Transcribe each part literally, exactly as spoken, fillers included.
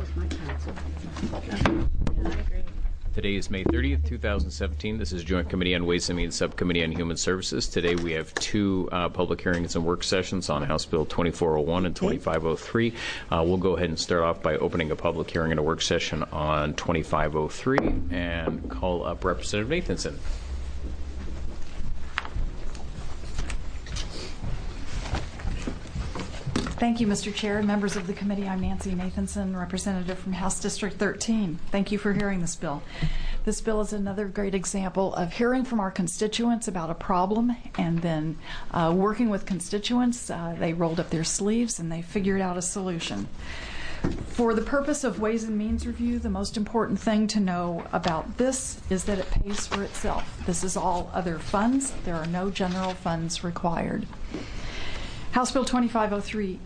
my counsel. Yeah, I agree. Today is May thirtieth, two thousand seventeen. This is Joint Committee on Ways and Means, Subcommittee on Human Services. Today we have two uh, public hearings and work sessions on House Bill twenty-four oh one and twenty-five oh three. Uh, we'll go ahead and start off by opening a public hearing and a work session on twenty-five oh three and call up Representative Nathanson. Thank you, Mister Chair, members of the committee. I'm Nancy Nathanson, representative from House District thirteen. Thank you for hearing this bill. This bill is another great example of hearing from our constituents about a problem and then uh, working with constituents. Uh, they rolled up their sleeves and they figured out a solution. For the purpose of Ways and Means Review, the most important thing to know about this is that it pays for itself. This is all other funds. There are no general funds required. House Bill twenty-five oh three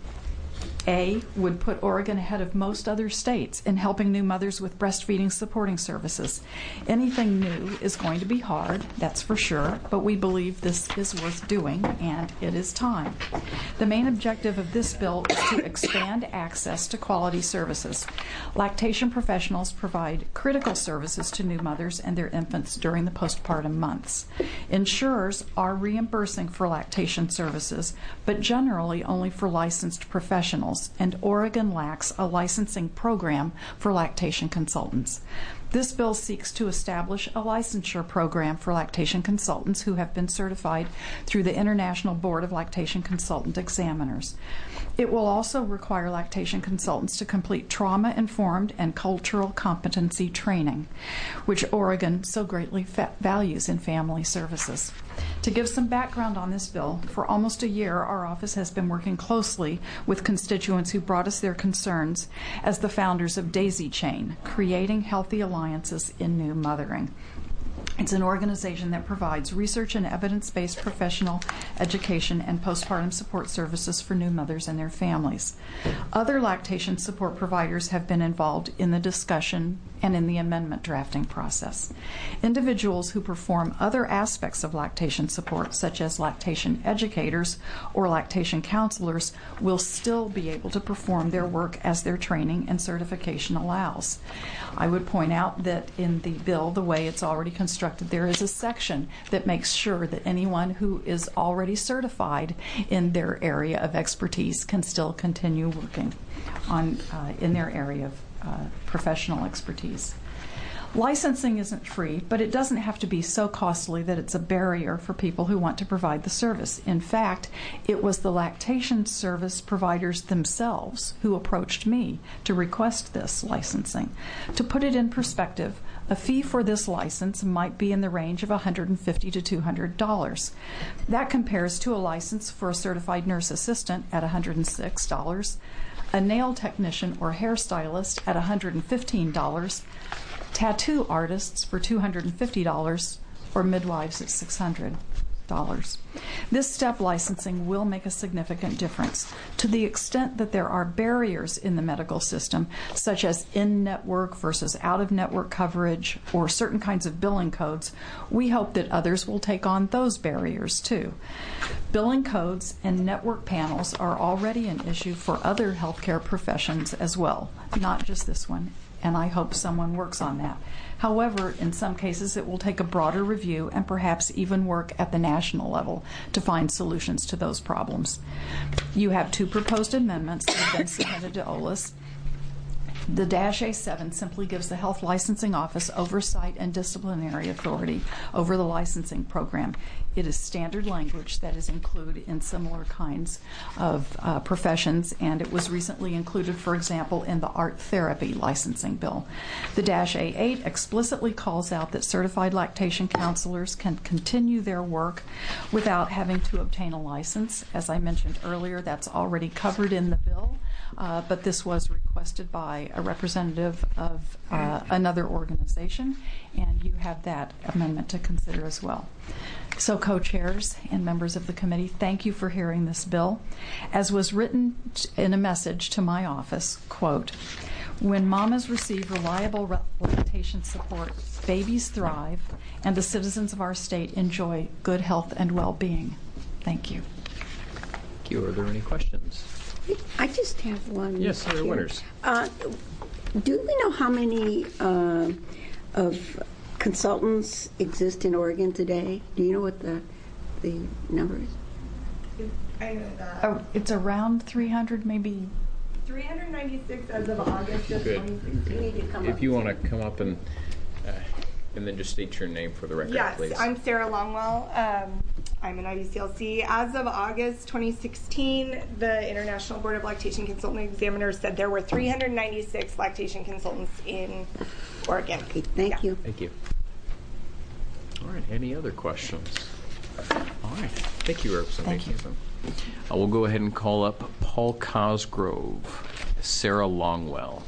A would put Oregon ahead of most other states in helping new mothers with breastfeeding supporting services. Anything new is going to be hard, that's for sure, but we believe this is worth doing, and it is time. The main objective of this bill is to expand access to quality services. Lactation professionals provide critical services to new mothers and their infants during the postpartum months. Insurers are reimbursing for lactation services, but generally only for licensed professionals, and Oregon lacks a licensing program for lactation consultants. This bill seeks to establish a licensure program for lactation consultants who have been certified through the International Board of Lactation Consultant Examiners. It will also require lactation consultants to complete trauma-informed and cultural competency training, which Oregon so greatly fa- values in family services. To give some background on this bill, for almost a year our office has been working closely with constituents who brought us their concerns as the founders of Daisy Chain, Creating Healthy Alliances in New Mothering. It's an organization that provides research and evidence-based professional education and postpartum support services for new mothers and their families. Other lactation support providers have been involved in the discussion and in the amendment drafting process. Individuals who perform other aspects of lactation support, such as lactation educators or lactation counselors, will still be able to perform their work as their training and certification allows. I would point out that in the bill, the way it's already constructed, there is a section that makes sure that anyone who is already certified in their area of expertise can still continue working on uh, in their area of uh, professional expertise. Licensing isn't free, but it doesn't have to be so costly that it's a barrier for people who want to provide the service. In fact, it was the lactation service providers themselves who approached me to request this licensing. To put it in perspective, a fee for this license might be in the range of one hundred fifty dollars to two hundred dollars. That compares to a license for a certified nurse assistant at one hundred six dollars, a nail technician or hairstylist at one hundred fifteen dollars, tattoo artists for two hundred fifty dollars, or midwives at six hundred dollars. This step licensing will make a significant difference. To the extent that there are barriers in the medical system, such as in-network versus out-of-network coverage or certain kinds of billing codes, we hope that others will take on those barriers too. Billing codes and network panels are already an issue for other healthcare professions as well, not just this one, and I hope someone works on that. However, in some cases, it will take a broader review and perhaps even work at the national level to find solutions to those problems. You have two proposed amendments that have been submitted to O L A S. The Dash A seven simply gives the Health Licensing Office oversight and disciplinary authority over the licensing program. It is standard language that is included in similar kinds of uh, professions, and it was recently included, for example, in the art therapy licensing bill. The Dash A eight explicitly calls out that certified lactation counselors can continue their work without having to obtain a license. As I mentioned earlier, that's already covered in the bill. Uh, but this was requested by a representative of uh, another organization, and you have that amendment to consider as well. So, co-chairs and members of the committee, thank you for hearing this bill. As was written in a message to my office, quote, "When mamas receive reliable lactation support, babies thrive, and the citizens of our state enjoy good health and well-being." Thank you. Thank you. Are there any questions? I just have one. Yes, there are winners. Uh, do we know how many uh, of consultants exist in Oregon today? Do you know what the the number is? I know that. Oh, it's around three hundred, maybe. three hundred ninety-six as of August of Good. twenty sixteen. You need to come If up. you want to come up and uh, and then just state your name for the record, Yes, please. I'm Sarah Longwell. Um, I'm an I B C L C. As of August twenty sixteen, the International Board of Lactation Consultant Examiners said there were three hundred ninety-six lactation consultants in Oregon. Okay, thank Yeah. you. Thank you. All right. Any other questions? All right. Thank you, Representative Thank you. Nathan. Uh, we'll go ahead and call up Paul Cosgrove, Sarah Longwell.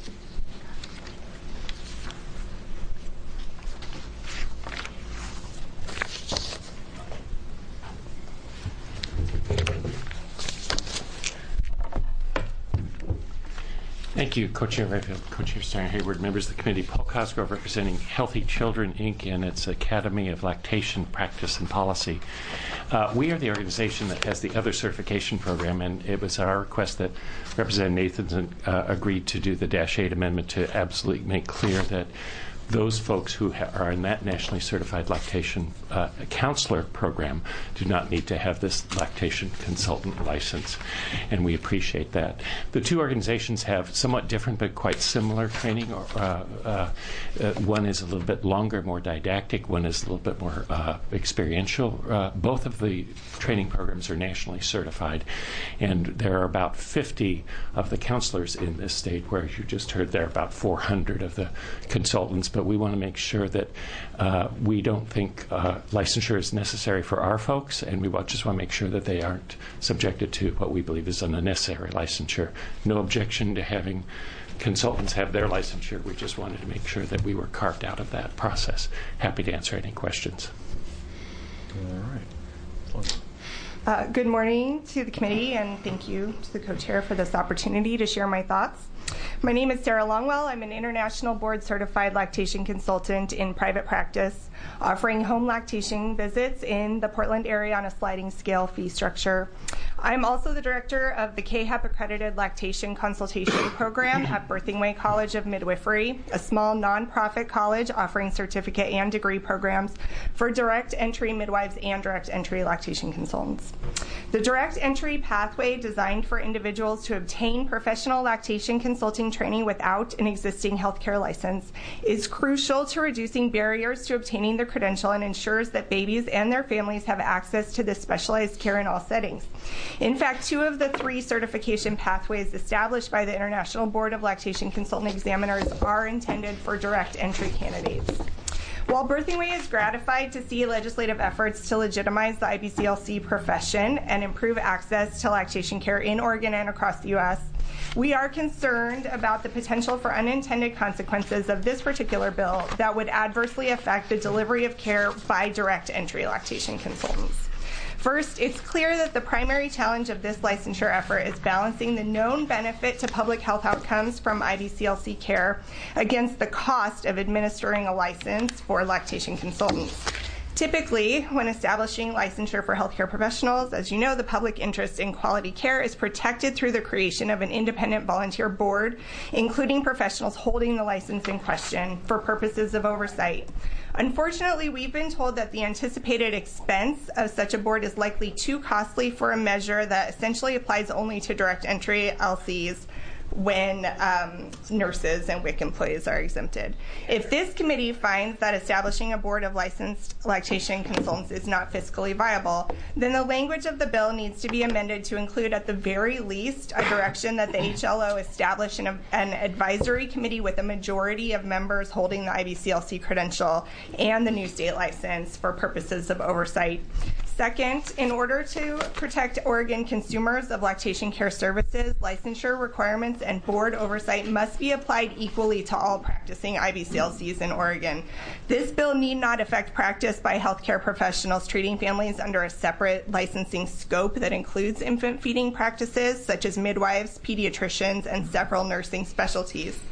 Thank you, Co-Chair Rayfield, Co-Chair Steiner Hayward, members of the committee. Paul Cosgrove representing Healthy Children, Incorporated and its Academy of Lactation Practice and Policy. Uh, we are the organization that has the other certification program, and it was our request that Representative Nathanson uh, agreed to do the Dash eight amendment to absolutely make clear that those folks who ha- are in that nationally certified lactation uh, counselor program do not need to have this lactation consultant license, and we appreciate that. The two organizations have somewhat different but quite similar training. Or, uh, uh, uh, one is a little bit longer, more didactic. One is a little bit more uh, experiential. Uh, both of the training programs are nationally certified, and there are about fifty of the counselors in this state, whereas you just heard there are about four hundred of the consultants. But we want to make sure that uh, we don't think uh, licensure is necessary for our folks, and we want, just want to make sure that they aren't subjected to what we believe is an unnecessary licensure. No objection to having consultants have their licensure. We just wanted to make sure that we were carved out of that process. Happy to answer any questions. All right. Uh, good morning to the committee, and thank you to the co-chair for this opportunity to share my thoughts. My name is Sarah Longwell. I'm an international board certified lactation consultant in private practice, offering home lactation visits in the Portland area on a sliding scale fee structure. I'm also the director of the K H A P accredited lactation consultation program at Birthing Way College of Midwifery, a small nonprofit college offering certificate and degree programs for direct entry midwives and direct entry lactation consultants. The direct entry pathway designed for individuals to obtain professional lactation consulting training without an existing healthcare license is crucial to reducing barriers to obtaining the credential and ensures that babies and their families have access to this specialized care in all settings. In fact, two of the three certification pathways established by the International Board of Lactation Consultant Examiners are intended for direct entry candidates. While Birthing Way is gratified to see legislative efforts to legitimize the I B C L C profession and improve access to lactation care in Oregon and across the U S, we are concerned about the potential for unintended consequences of this particular bill that would adversely affect the delivery of care by direct entry lactation consultants. First, it's clear that the primary challenge of this licensure effort is balancing the known benefit to public health outcomes from I B C L C care against the cost of administering a license for lactation consultants. Typically, when establishing licensure for healthcare professionals, as you know, the public interest in quality care is protected through the creation of an independent volunteer board, including professionals holding the license in question for purposes of oversight. Unfortunately, we've been told that the anticipated expense of such a board is likely too costly for a measure that essentially applies only to direct entry L Cs when um, nurses and W I C employees are exempted. If this committee finds that establishing a board of licensed lactation consultants is not fiscally viable, then the language of the bill needs to be amended to include at the very least a direction that the H L O establish an, an advisory committee with a majority of members holding the I B C L C credential and the new state license for purposes of oversight. Second, in order to protect Oregon consumers of lactation care services, licensure requirements and board oversight must be applied equally to all practicing I B C L Cs in Oregon. This bill need not affect practice by healthcare professionals treating families under a separate licensing scope that includes infant feeding practices such as midwives, pediatricians, and several nursing specialties.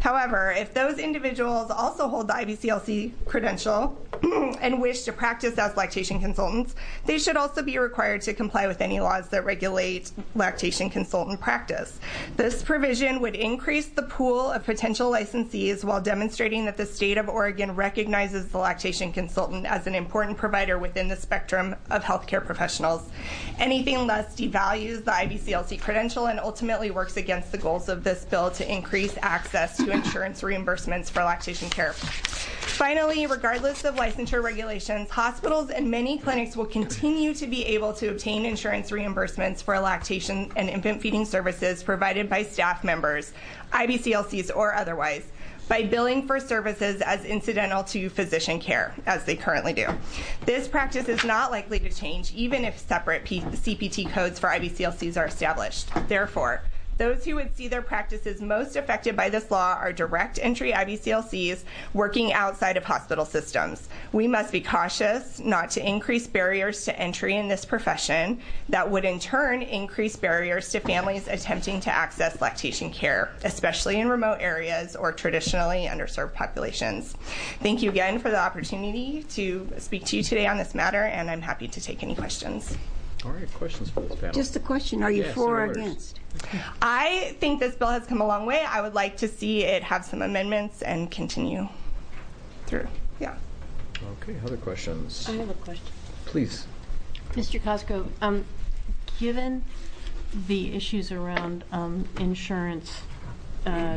However, if those individuals also hold the I B C L C credential and wish to practice as lactation consultants, they should also be required to comply with any laws that regulate lactation consultant practice. This provision would increase the pool of potential licensees while demonstrating that the state of Oregon recognizes the lactation consultant as an important provider within the spectrum of healthcare professionals. Anything less devalues the I B C L C credential and ultimately works against the goals of this bill to increase access to insurance reimbursements for lactation care. Finally, regardless of licensure regulations, hospitals and many clinics will continue to be able to obtain insurance reimbursements for lactation and infant feeding services provided by staff members, I B C L Cs or otherwise, by billing for services as incidental to physician care, as they currently do. This practice is not likely to change, even if separate P- C P T codes for I B C L Cs are established. Therefore, those who would see their practices most affected by this law are direct entry I B C L Cs working outside of hospital systems. We must be cautious not to increase barriers to entry in this profession that would in turn increase barriers to families attempting to access lactation care, especially in remote areas or traditionally underserved populations. Thank you again for the opportunity to speak to you today on this matter, and I'm happy to take any questions. All right, questions for this panel? Just a question. Are you Yes, for or orders. against? I think this bill has come a long way. I would like to see it have some amendments and continue through. Yeah. Okay, other questions? I have a question. Please. Mister Cosgrove, um, given the issues around um, insurance, uh,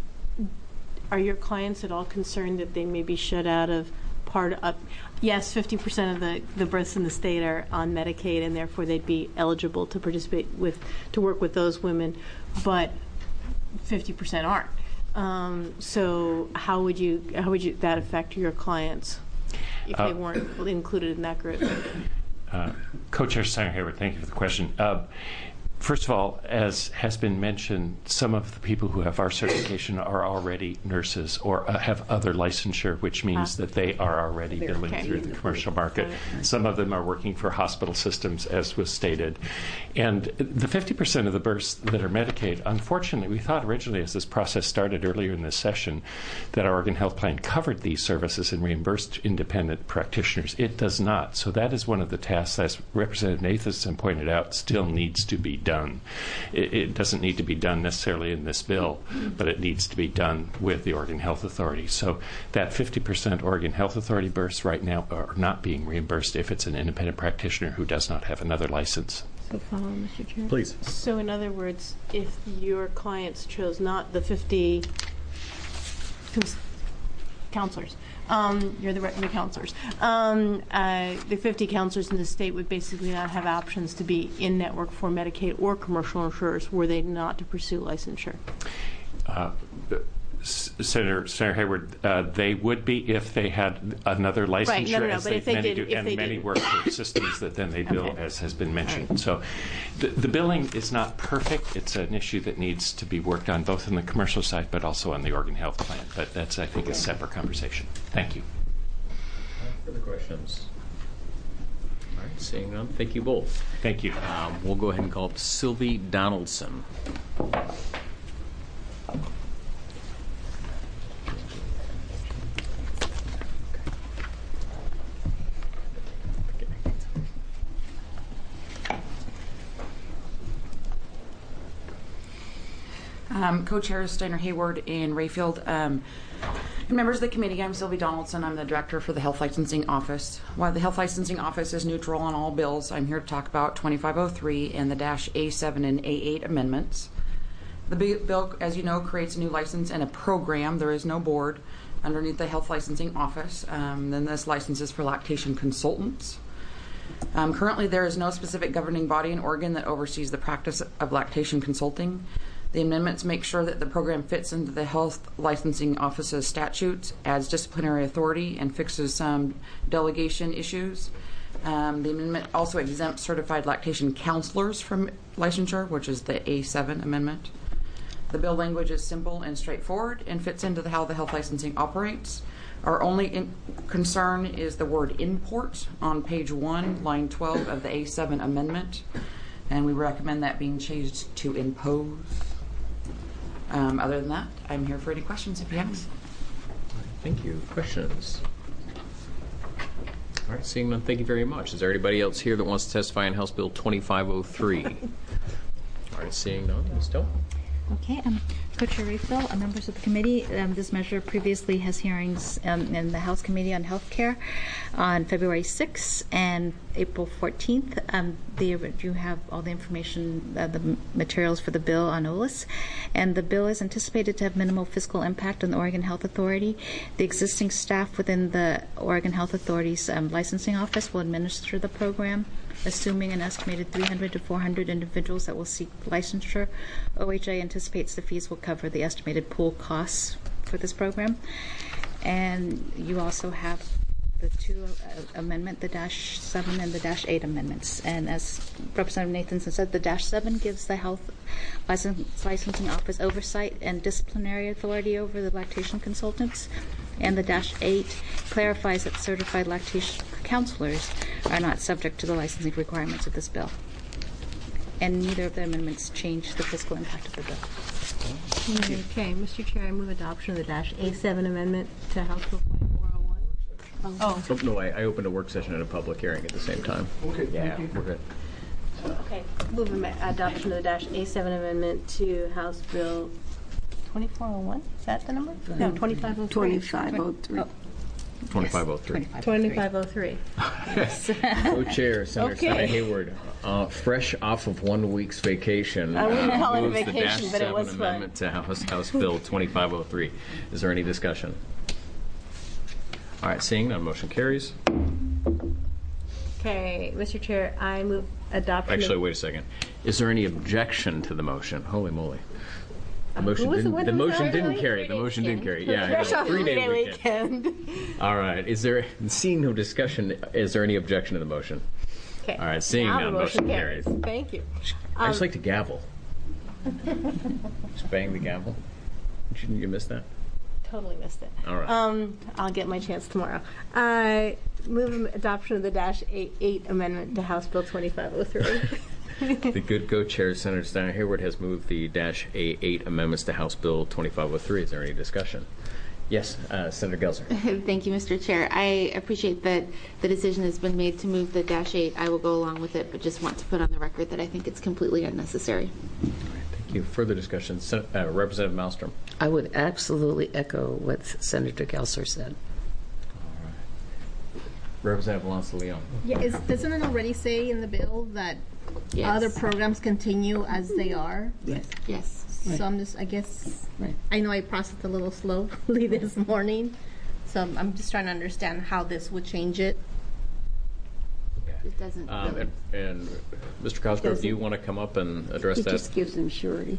are your clients at all concerned that they may be shut out of part of, yes, fifty percent of the, the births in the state are on Medicaid, and therefore they'd be eligible to participate with, to work with those women, but fifty percent aren't. Um, so how would you, how would you, that affect your clients if Uh, they weren't included in that group? Uh, Co-Chair Steiner Hayward, thank you for the question. Uh, First of all, as has been mentioned, some of the people who have our certification are already nurses or uh, have other licensure, which means Ah. that they are already billing okay. through the commercial market. Some of them are working for hospital systems, as was stated. And the fifty percent of the births that are Medicaid, unfortunately, we thought originally as this process started earlier in this session that our Oregon Health Plan covered these services and reimbursed independent practitioners. It does not. So that is one of the tasks, as Representative Nathanson pointed out, still needs to be done. Done. It, it doesn't need to be done necessarily in this bill, but it needs to be done with the Oregon Health Authority. So that fifty percent Oregon Health Authority births right now are not being reimbursed if it's an independent practitioner who does not have another license. So follow, Mister Chair. Please. So in other words, if your clients chose not the fifty cons- counselors, um, you're the, re- the counselors, um, uh, the fifty counselors in the state would basically not have options to be in network for Medicaid or commercial insurers were they not to pursue licensure. Uh, S- Senator, Senator Hayward, uh, they would be if they had another licensure, Right, no, no, no, as but they, if they many did- do, if and they many did. work for systems that then they bill, Okay. as has been mentioned. Right. So the, the billing is not perfect. It's an issue that needs to be worked on both on the commercial side but also on the Oregon Health Plan. But that's, I think, a separate conversation. Thank you. Further questions? All right, seeing none, thank you both. Thank you. Um, we'll go ahead and call up Sylvie Donaldson. Um, Co-chairs Steiner Hayward and Rayfield. Um, and members of the committee, I'm Sylvie Donaldson. I'm the director for the Health Licensing Office. While the Health Licensing Office is neutral on all bills, I'm here to talk about twenty-five oh three and the dash A seven and A eight amendments. The bill, as you know, creates a new license and a program. There is no board underneath the Health Licensing Office. Um, then this license is for lactation consultants. Um, currently, there is no specific governing body in Oregon that oversees the practice of lactation consulting. The amendments make sure that the program fits into the Health Licensing Office's statutes, adds disciplinary authority, and fixes some delegation issues. Um, the amendment also exempts certified lactation counselors from licensure, which is the A seven amendment. The bill language is simple and straightforward and fits into the, how the health licensing operates. Our only in concern is the word import on page one, line twelve of the A seven amendment, and we recommend that being changed to impose. Um, other than that, I'm here for any questions if you have any. Thank you. Questions? All right, seeing none, thank you very much. Is there anybody else here that wants to testify on House Bill twenty-five oh three? All right, seeing none, Miz Stowe. Okay, um, Co-Chair Rayfield, uh, members of the committee, um, this measure previously has hearings um, in the House Committee on Health Care on February sixth and April fourteenth. Um, the, you have all the information, uh, the materials for the bill on O L A S, and the bill is anticipated to have minimal fiscal impact on the Oregon Health Authority. The existing staff within the Oregon Health Authority's um, licensing office will administer the program, assuming an estimated three hundred to four hundred individuals that will seek licensure. O H A anticipates the fees will cover the estimated pool costs for this program. And you also have the two uh, amendment, the dash seven and the dash eight amendments. And as Representative Nathanson said, the dash seven gives the health license, licensing office oversight and disciplinary authority over the lactation consultants. And the dash eight clarifies that certified lactation counselors are not subject to the licensing requirements of this bill. And neither of the amendments change the fiscal impact of the bill. Okay, Mister Chair, I move adoption of the dash A seven amendment to House Bill twenty-four oh one. Oh, Oh, no, I, I opened a work session and a public hearing at the same time. Okay, yeah, we're good. okay. Move am- adoption of the dash A seven amendment to House Bill twenty-four oh one. Is that the number? No, twenty-five oh three. twenty-five oh three. twenty-five oh three. twenty-five oh three. Co-chair, Senator Okay. Steiner Hayward, uh, fresh off of one week's vacation. I wouldn't uh, call it a moves the vacation, dash but it was seven fun. amendment to House, House Bill twenty-five oh three. Is there any discussion? All right, seeing none, motion carries. Okay, Mister Chair, I move adoption. Actually, of, wait a second. Is there any objection to the motion? Holy moly. The motion who was the didn't, one the who was motion already didn't on carry. The three-day motion didn't weekend? carry. Yeah, Fresh I know. off Three-day three-day weekend. weekend. All right. Is there, seeing no discussion, is there any objection to the motion? Okay. All right, seeing Now the none, motion carries. Thank you. I just Um, like to gavel. Just bang the gavel. Didn't you miss that? Totally missed it. All right. Um, I'll get my chance tomorrow. I move adoption of the dash eight, eight amendment to House Bill twenty-five oh three. The good co-chair, Senator Steiner Hayward, has moved the dash A eight amendments to House Bill twenty-five oh three. Is there any discussion? Yes, uh, Senator Gelser. Thank you, Mister Chair. I appreciate that the decision has been made to move the dash eight. I will go along with it, but just want to put on the record that I think it's completely unnecessary. All right, thank you. Further discussion, Sen- uh, Representative Malmstrom. I would absolutely echo what Senator Gelser said. Representative Alonso Leon. Yeah, is, doesn't it already say in the bill that Yes. other programs continue as they are? Yes. Yes. So I'm just, I guess, Right. I know I processed a little slowly this morning, so I'm- I'm just trying to understand how this would change it. It doesn't Um, really. and, and Mister Cosgrove, do you want to come up and address It that? just gives them surety.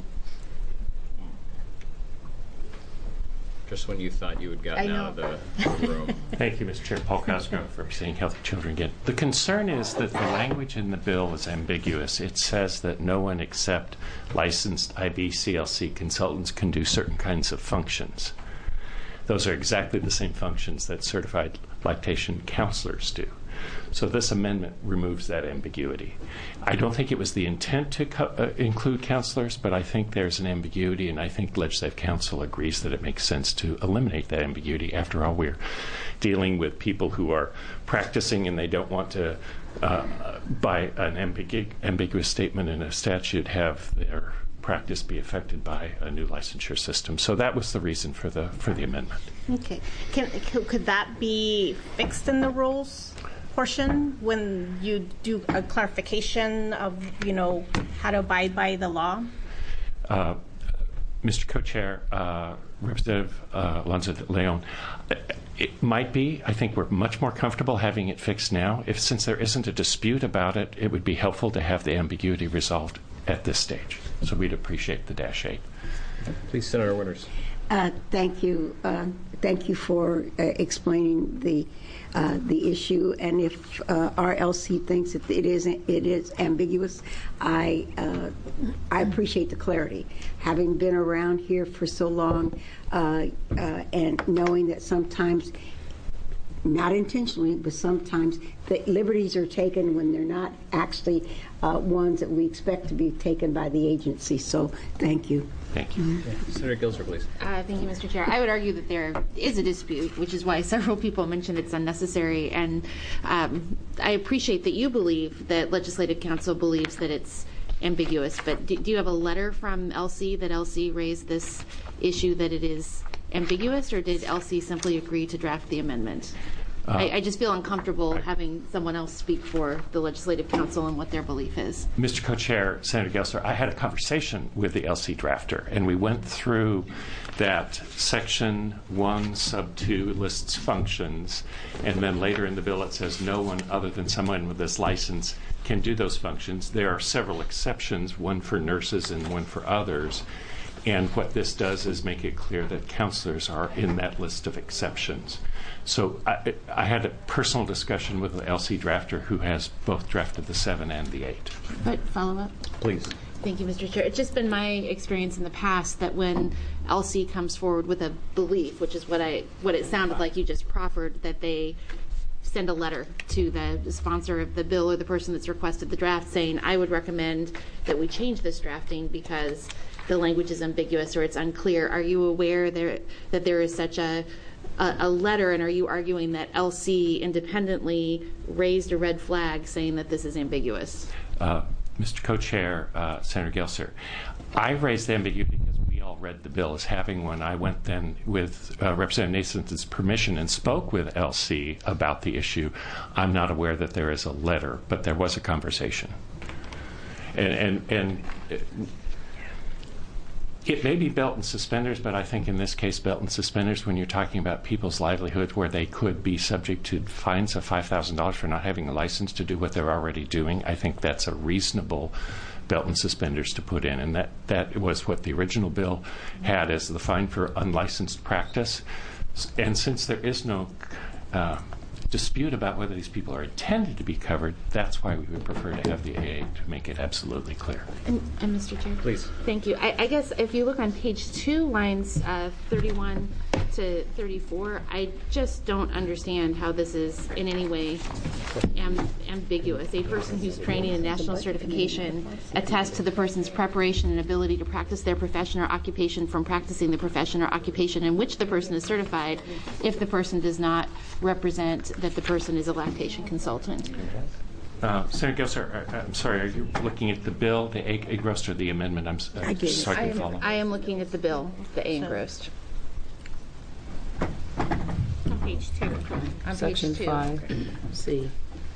Just when you thought you had gotten I out of the room. Thank you, Mister Chair. Paul Cosgrove, representing Healthy Children again. The concern is that the language in the bill is ambiguous. It says that no one except licensed I B C L C consultants can do certain kinds of functions. Those are exactly the same functions that certified lactation counselors do. So this amendment removes that ambiguity. I don't think it was the intent to co- uh, include counselors, but I think there's an ambiguity, and I think Legislative Council agrees that it makes sense to eliminate that ambiguity. After all, we're dealing with people who are practicing and they don't want to, uh, by an ambigu- ambiguous statement in a statute, have their practice be affected by a new licensure system. So that was the reason for the for the amendment. Okay. Can, could could that be fixed in the rules portion when you do a clarification of, you know, how to abide by the law? Uh, Mister Co-Chair, uh, Representative uh, Alonso Leon, it might be. I think we're much more comfortable having it fixed now. If since there isn't a dispute about it, it would be helpful to have the ambiguity resolved at this stage. So we'd appreciate the dash eight. Please, Senator Winters. Uh, Thank you. Uh, Thank you for uh, explaining the uh, the issue. And if uh, R L C thinks that it is it is ambiguous, I uh, I appreciate the clarity. Having been around here for so long uh, uh, and knowing that sometimes not intentionally, but sometimes the liberties are taken when they're not actually uh, ones that we expect to be taken by the agency. So thank you. Thank you. Yeah. Senator Gilser, please. Uh, thank you, Mister Chair. I would argue that there is a dispute, which is why several people mentioned it's unnecessary. And um, I appreciate that you believe that Legislative Council believes that it's ambiguous. But do, do you have a letter from L C that L C raised this issue that it is ambiguous, or did L C simply agree to draft the amendment? Uh, I, I just feel uncomfortable right. having someone else speak for the Legislative Council and what their belief is. Mister Co-Chair, Senator Gilser, I had a conversation with the L C drafter, and we went through that section one, sub two lists functions, and then later in the bill it says no one other than someone with this license can do those functions. There are several exceptions, one for nurses and one for others. And what this does is make it clear that counselors are in that list of exceptions. So I, I had a personal discussion with the L C drafter who has both drafted the seven and the eight. But follow up? Please. Thank you, Mister Chair. It's just been my experience in the past that when L C comes forward with a belief, which is what I what it sounded like you just proffered, that they send a letter to the sponsor of the bill or the person that's requested the draft saying, I would recommend that we change this drafting because the language is ambiguous or it's unclear. Are you aware there, that there is such a, a, a letter, and are you arguing that L C independently raised a red flag saying that this is ambiguous? Uh, Mister Co-Chair, uh, Senator Gilser, I raised the ambiguity because we all read the bill as having one. I went then with uh, Representative Nathanson's permission and spoke with L C about the issue. I'm not aware that there is a letter, but there was a conversation. And, and, and uh, it may be belt and suspenders, but I think in this case belt and suspenders when you're talking about people's livelihoods where they could be subject to fines of five thousand dollars for not having a license to do what they're already doing. I think that's a reasonable belt and suspenders to put in, and that, that was what the original bill had as the fine for unlicensed practice. And since there is no uh, dispute about whether these people are intended to be covered, that's why we would prefer to have the A A to make it absolutely clear. And, and Mister Chair? Please. Thank you. I, I guess if you look on page two, lines uh, thirty-one to thirty-four, I just don't understand how this is in any way am, ambiguous. A person who's training in national certification attests to the person's preparation and ability to practice their profession or occupation from practicing the profession or occupation in which the person is certified if the person does not represent that the person is a lactation consultant. Uh, Senator Gilser, uh, I'm sorry, are you looking at the bill, the egg, egg roast, or the amendment? I'm uh, I just so I I can am, follow. I am looking at the bill, the A engrossed. On page two. On Section page two. five, C.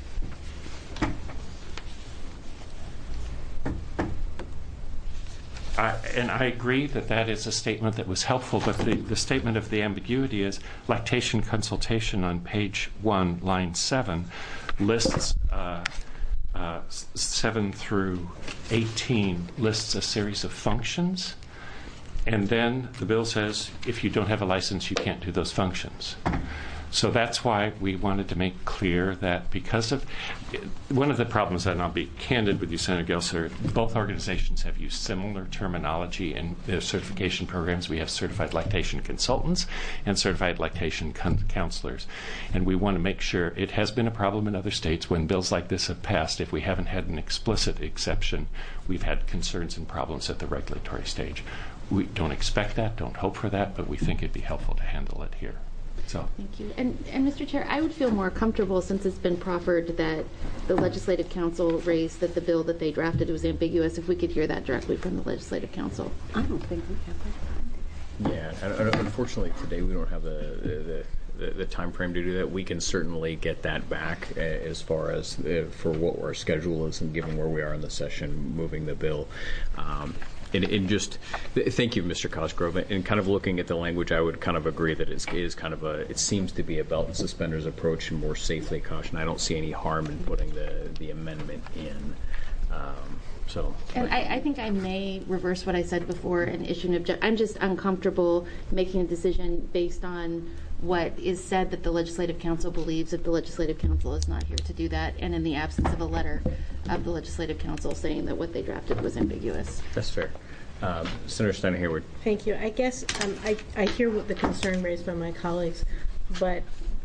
I, and I agree that that is a statement that was helpful, but the, the statement of the ambiguity is lactation consultation on page one, line seven, lists uh, uh, seven through eighteen lists a series of functions, and then the bill says if you don't have a license, you can't do those functions. So that's why we wanted to make clear that because of one of the problems, and I'll be candid with you, Senator Gilser, both organizations have used similar terminology in their certification programs. We have certified lactation consultants and certified lactation con- counselors. And we want to make sure it has been a problem in other states when bills like this have passed. If we haven't had an explicit exception, we've had concerns and problems at the regulatory stage. We don't expect that, don't hope for that, but we think it'd be helpful to handle it here. So. Thank you. And, and Mister Chair, I would feel more comfortable since it's been proffered that the Legislative Council raised that the bill that they drafted was ambiguous if we could hear that directly from the Legislative Council. I don't think we have that. Yeah, and unfortunately today we don't have the, the, the, the time frame to do that. We can certainly get that back uh, as far as uh, for what our schedule is and given where we are in the session, moving the bill. Um, And, and just, thank you, Mister Cosgrove. And kind of looking at the language, I would kind of agree that it is kind of a, it seems to be a belt and suspenders approach and more safely caution. I don't see any harm in putting the, the amendment in. Um, so. And I, I think I may reverse what I said before and issue an objection. I'm just uncomfortable making a decision based on what is said that the Legislative Council believes if the Legislative Council is not here to do that, and in the absence of a letter of the Legislative Council saying that what they drafted was ambiguous. That's fair. Um, Senator Steiner Hayward. Thank you. I guess um, I, I hear what the concern raised by my colleagues, but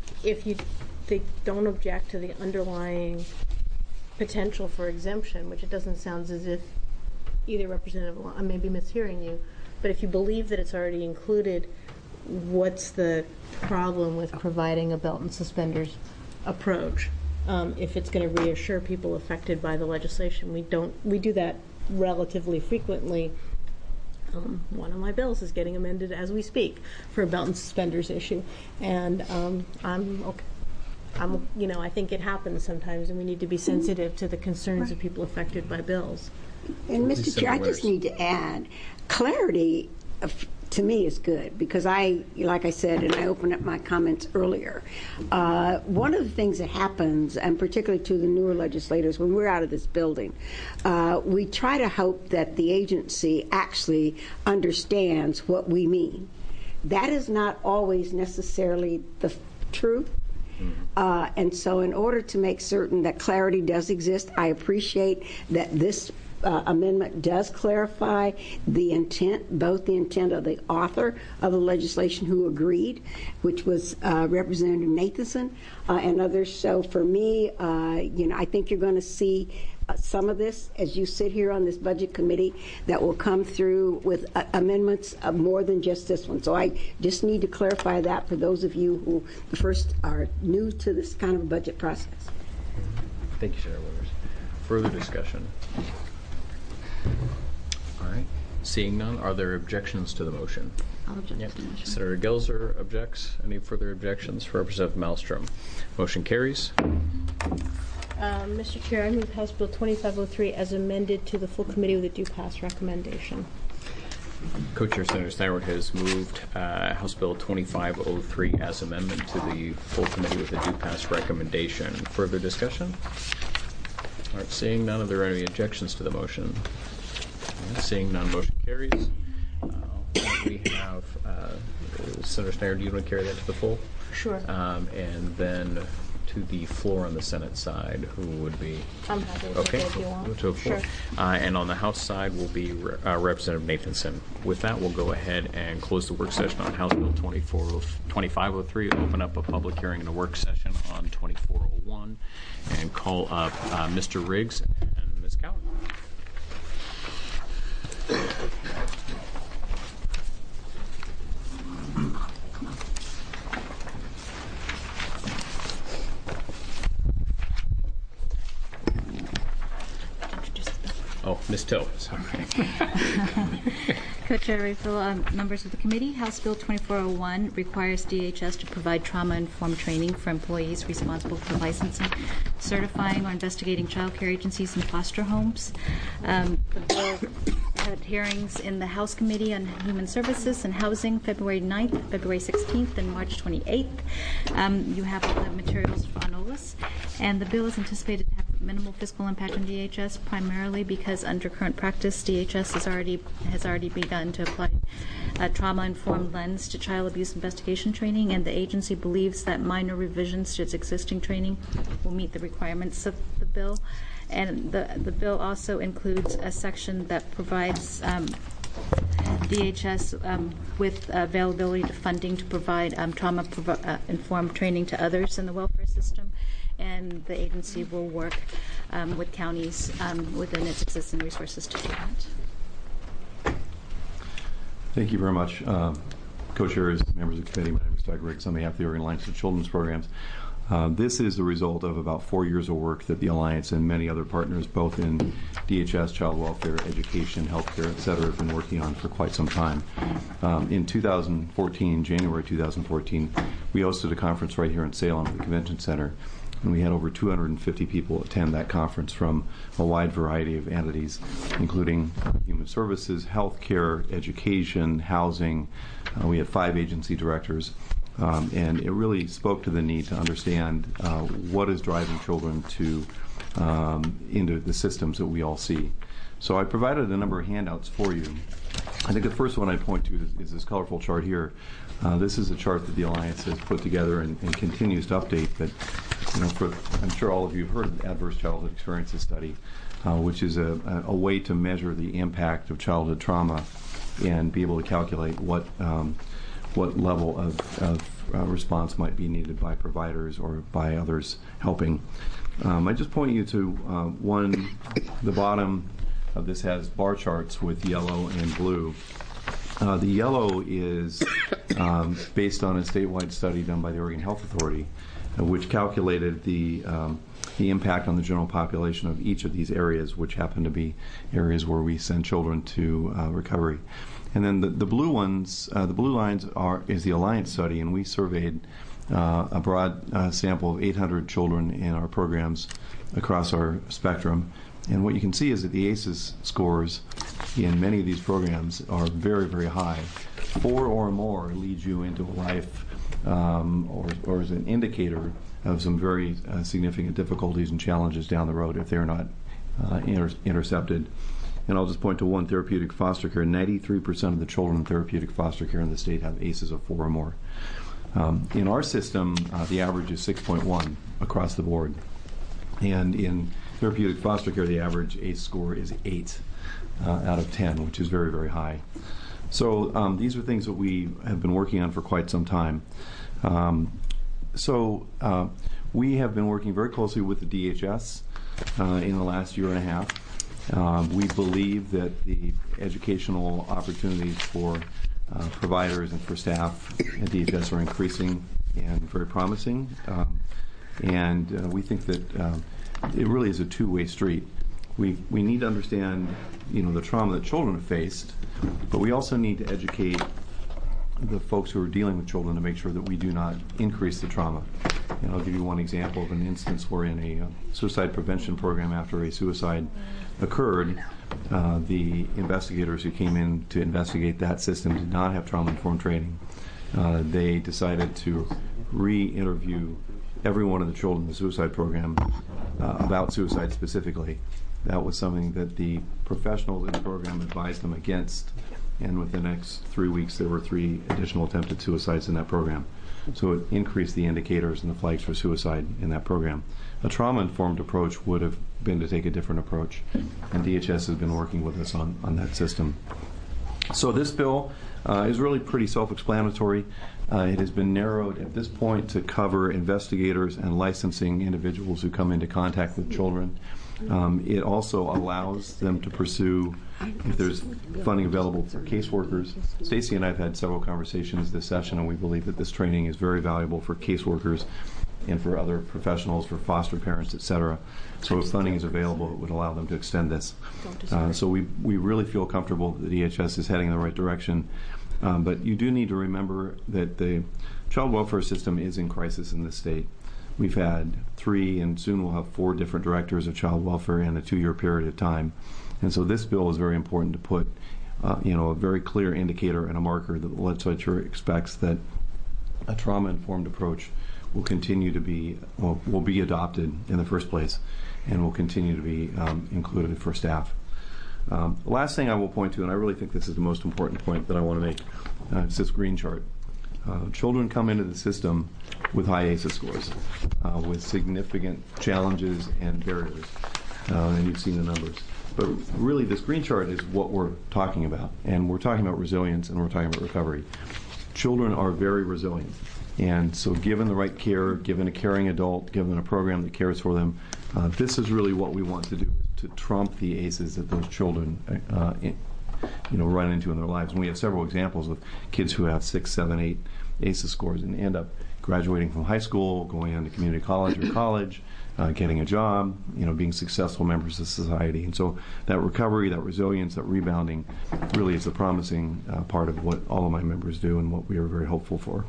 if you they don't object to the underlying potential for exemption, which it doesn't sound as if either Representative, I may be mishearing you, but if you believe that it's already included, what's the problem with providing a belt and suspenders approach? Um, if it's going to reassure people affected by the legislation, we don't. We do that relatively frequently. Um, one of my bills is getting amended as we speak for a belt and suspenders issue, and um, I'm okay. I'm, you know, I think it happens sometimes, and we need to be sensitive to the concerns of people affected by bills. And Mister Chair, I just need to add, clarity of, to me is good, because I, like I said, and I opened up my comments earlier, uh, one of the things that happens, and particularly to the newer legislators, when we're out of this building, uh, we try to hope that the agency actually understands what we mean. That is not always necessarily the truth. Uh, and so in order to make certain that clarity does exist, I appreciate that this uh, amendment does clarify the intent, both the intent of the author of the legislation who agreed, which was uh, Representative Nathanson, uh, and others. So for me, uh, you know, I think you're going to see Uh, some of this, as you sit here on this budget committee, that will come through with uh, amendments uh, more than just this one. So I just need to clarify that for those of you who first are new to this kind of budget process. Thank you, Senator Withers. Further discussion? All right. Seeing none, are there objections to the motion? I'll object Yep. to the motion. Senator Gelser objects. Any further objections? Representative Malmstrom. Motion carries. Um, Mister Chair, I move House Bill twenty-five oh three as amended to the full committee with a due pass recommendation. Co-Chair Senator Steinberg has moved uh, House Bill twenty-five oh three as amendment to the full committee with a due pass recommendation. Further discussion? All right, seeing none, are there any objections to the motion? All right, seeing none, motion carries. Uh, we have uh, Senator Snyder, do you want to carry that to the full? Sure. Um, and then to the floor on the Senate side, who would be? I'm happy to Okay, take it if you want. to the floor. Sure. Uh, and on the House side will be uh, Representative Nathanson. With that, we'll go ahead and close the work session on House Bill twenty-five oh three, open up a public hearing and a work session on twenty-four oh one, and call up uh, Mister Riggs and Miz Cowan. Oh, Miz Till, sorry. Co-Chair Rayfield, um, members of the committee, House Bill twenty-four oh one requires D H S to provide trauma-informed training for employees responsible for licensing, certifying, or investigating child care agencies and foster homes. Um, the bill had hearings in the House Committee on Human Services and Housing February ninth, February sixteenth, and March twenty-eighth. Um, you have all the materials on O L A S, and the bill is anticipated to have minimal fiscal impact on D H S, primarily because under current practice, D H S has already has already begun to apply a trauma-informed lens to child abuse investigation training, and the agency believes that minor revisions to its existing training will meet the requirements of the bill. And the the bill also includes a section that provides um, D H S um, with availability to funding to provide um, trauma-informed uh, training to others in the welfare system. And the agency will work um, with counties um, within its existing resources to do that. Thank you very much. Uh, Co-chairs, members of the committee, my name is Doug Riggs on behalf of the Oregon Alliance of Children's Programs. Uh, this is the result of about four years of work that the Alliance and many other partners, both in D H S, child welfare, education, healthcare, et cetera, have been working on for quite some time. Um, in two thousand fourteen, January two thousand fourteen, we hosted a conference right here in Salem at the Convention Center, and we had over two hundred fifty people attend that conference from a wide variety of entities, including human services, healthcare, education, housing. Uh, we had five agency directors. Um, and it really spoke to the need to understand uh, what is driving children to um, into the systems that we all see. So I provided a number of handouts for you. I think the first one I'd point to is, is this colorful chart here. Uh, this is a chart that the Alliance has put together and, and continues to update. But you know, for, I'm sure all of you have heard of the Adverse Childhood Experiences Study, uh, which is a, a, a way to measure the impact of childhood trauma and be able to calculate what um, what level of, of uh, response might be needed by providers or by others helping. Um, I just point you to uh, one, the bottom of this has bar charts with yellow and blue. Uh, the yellow is um, based on a statewide study done by the Oregon Health Authority, uh, which calculated the um, the impact on the general population of each of these areas, which happen to be areas where we send children to uh, recovery. And then the, the blue ones, uh, the blue lines are is the Alliance study, and we surveyed uh, a broad uh, sample of eight hundred children in our programs across our spectrum. And what you can see is that the A C Es scores in many of these programs are very, very high. Four or more leads you into a life um, or, or is an indicator of some very uh, significant difficulties and challenges down the road if they're not uh, inter- intercepted. And I'll just point to one, therapeutic foster care. ninety-three percent of the children in therapeutic foster care in the state have A C Es of four or more. Um, in our system, uh, the average is six point one across the board. And in therapeutic foster care, the average A C E score is eight uh, out of ten, which is very, very high. So um, these are things that we have been working on for quite some time. Um, so uh, we have been working very closely with the D H S uh, in the last year and a half. Um, we believe that the educational opportunities for uh, providers and for staff at D H S are increasing and very promising. Um, and uh, we think that um, it really is a two-way street. We we need to understand, you know, the trauma that children have faced, but we also need to educate the folks who are dealing with children to make sure that we do not increase the trauma. And I'll give you one example of an instance where in a uh, suicide prevention program after a suicide occurred, uh, the investigators who came in to investigate that system did not have trauma-informed training. Uh, they decided to re-interview every one of the children in the suicide program uh, about suicide specifically. That was something that the professionals in the program advised them against, and within the next three weeks there were three additional attempted suicides in that program. So it increased the indicators and the flags for suicide in that program. A trauma-informed approach would have been to take a different approach, and D H S has been working with us on, on that system. So this bill uh, is really pretty self-explanatory. Uh, it has been narrowed at this point to cover investigators and licensing individuals who come into contact with children. Um, it also allows them to pursue, if there's funding available for caseworkers. Stacy and I have had several conversations this session, and we believe that this training is very valuable for caseworkers and for other professionals, for foster parents, et cetera. So if funding is available, it would allow them to extend this. Uh, so we, we really feel comfortable that the D H S is heading in the right direction. Um, but you do need to remember that the child welfare system is in crisis in this state. We've had three, and soon we'll have four different directors of child welfare in a two-year period of time. And so this bill is very important to put, uh, you know, a very clear indicator and a marker that the legislature expects that a trauma-informed approach will continue to be, well, will be adopted in the first place, and will continue to be um, included for staff. Um, the last thing I will point to, and I really think this is the most important point that I want to make, uh, is this green chart. Uh, children come into the system with high A C Es scores, uh, with significant challenges and barriers, uh, and you've seen the numbers. But really, this green chart is what we're talking about, and we're talking about resilience, and we're talking about recovery. Children are very resilient, and so given the right care, given a caring adult, given a program that cares for them, uh, this is really what we want to do, to trump the A C Es that those children uh, in, you know, run into in their lives. And we have several examples of kids who have six, seven, eight A C Es scores and end up graduating from high school, going on to community college or college, uh, getting a job, you know, being successful members of society. And so that recovery, that resilience, that rebounding really is a promising uh, part of what all of my members do and what we are very hopeful for.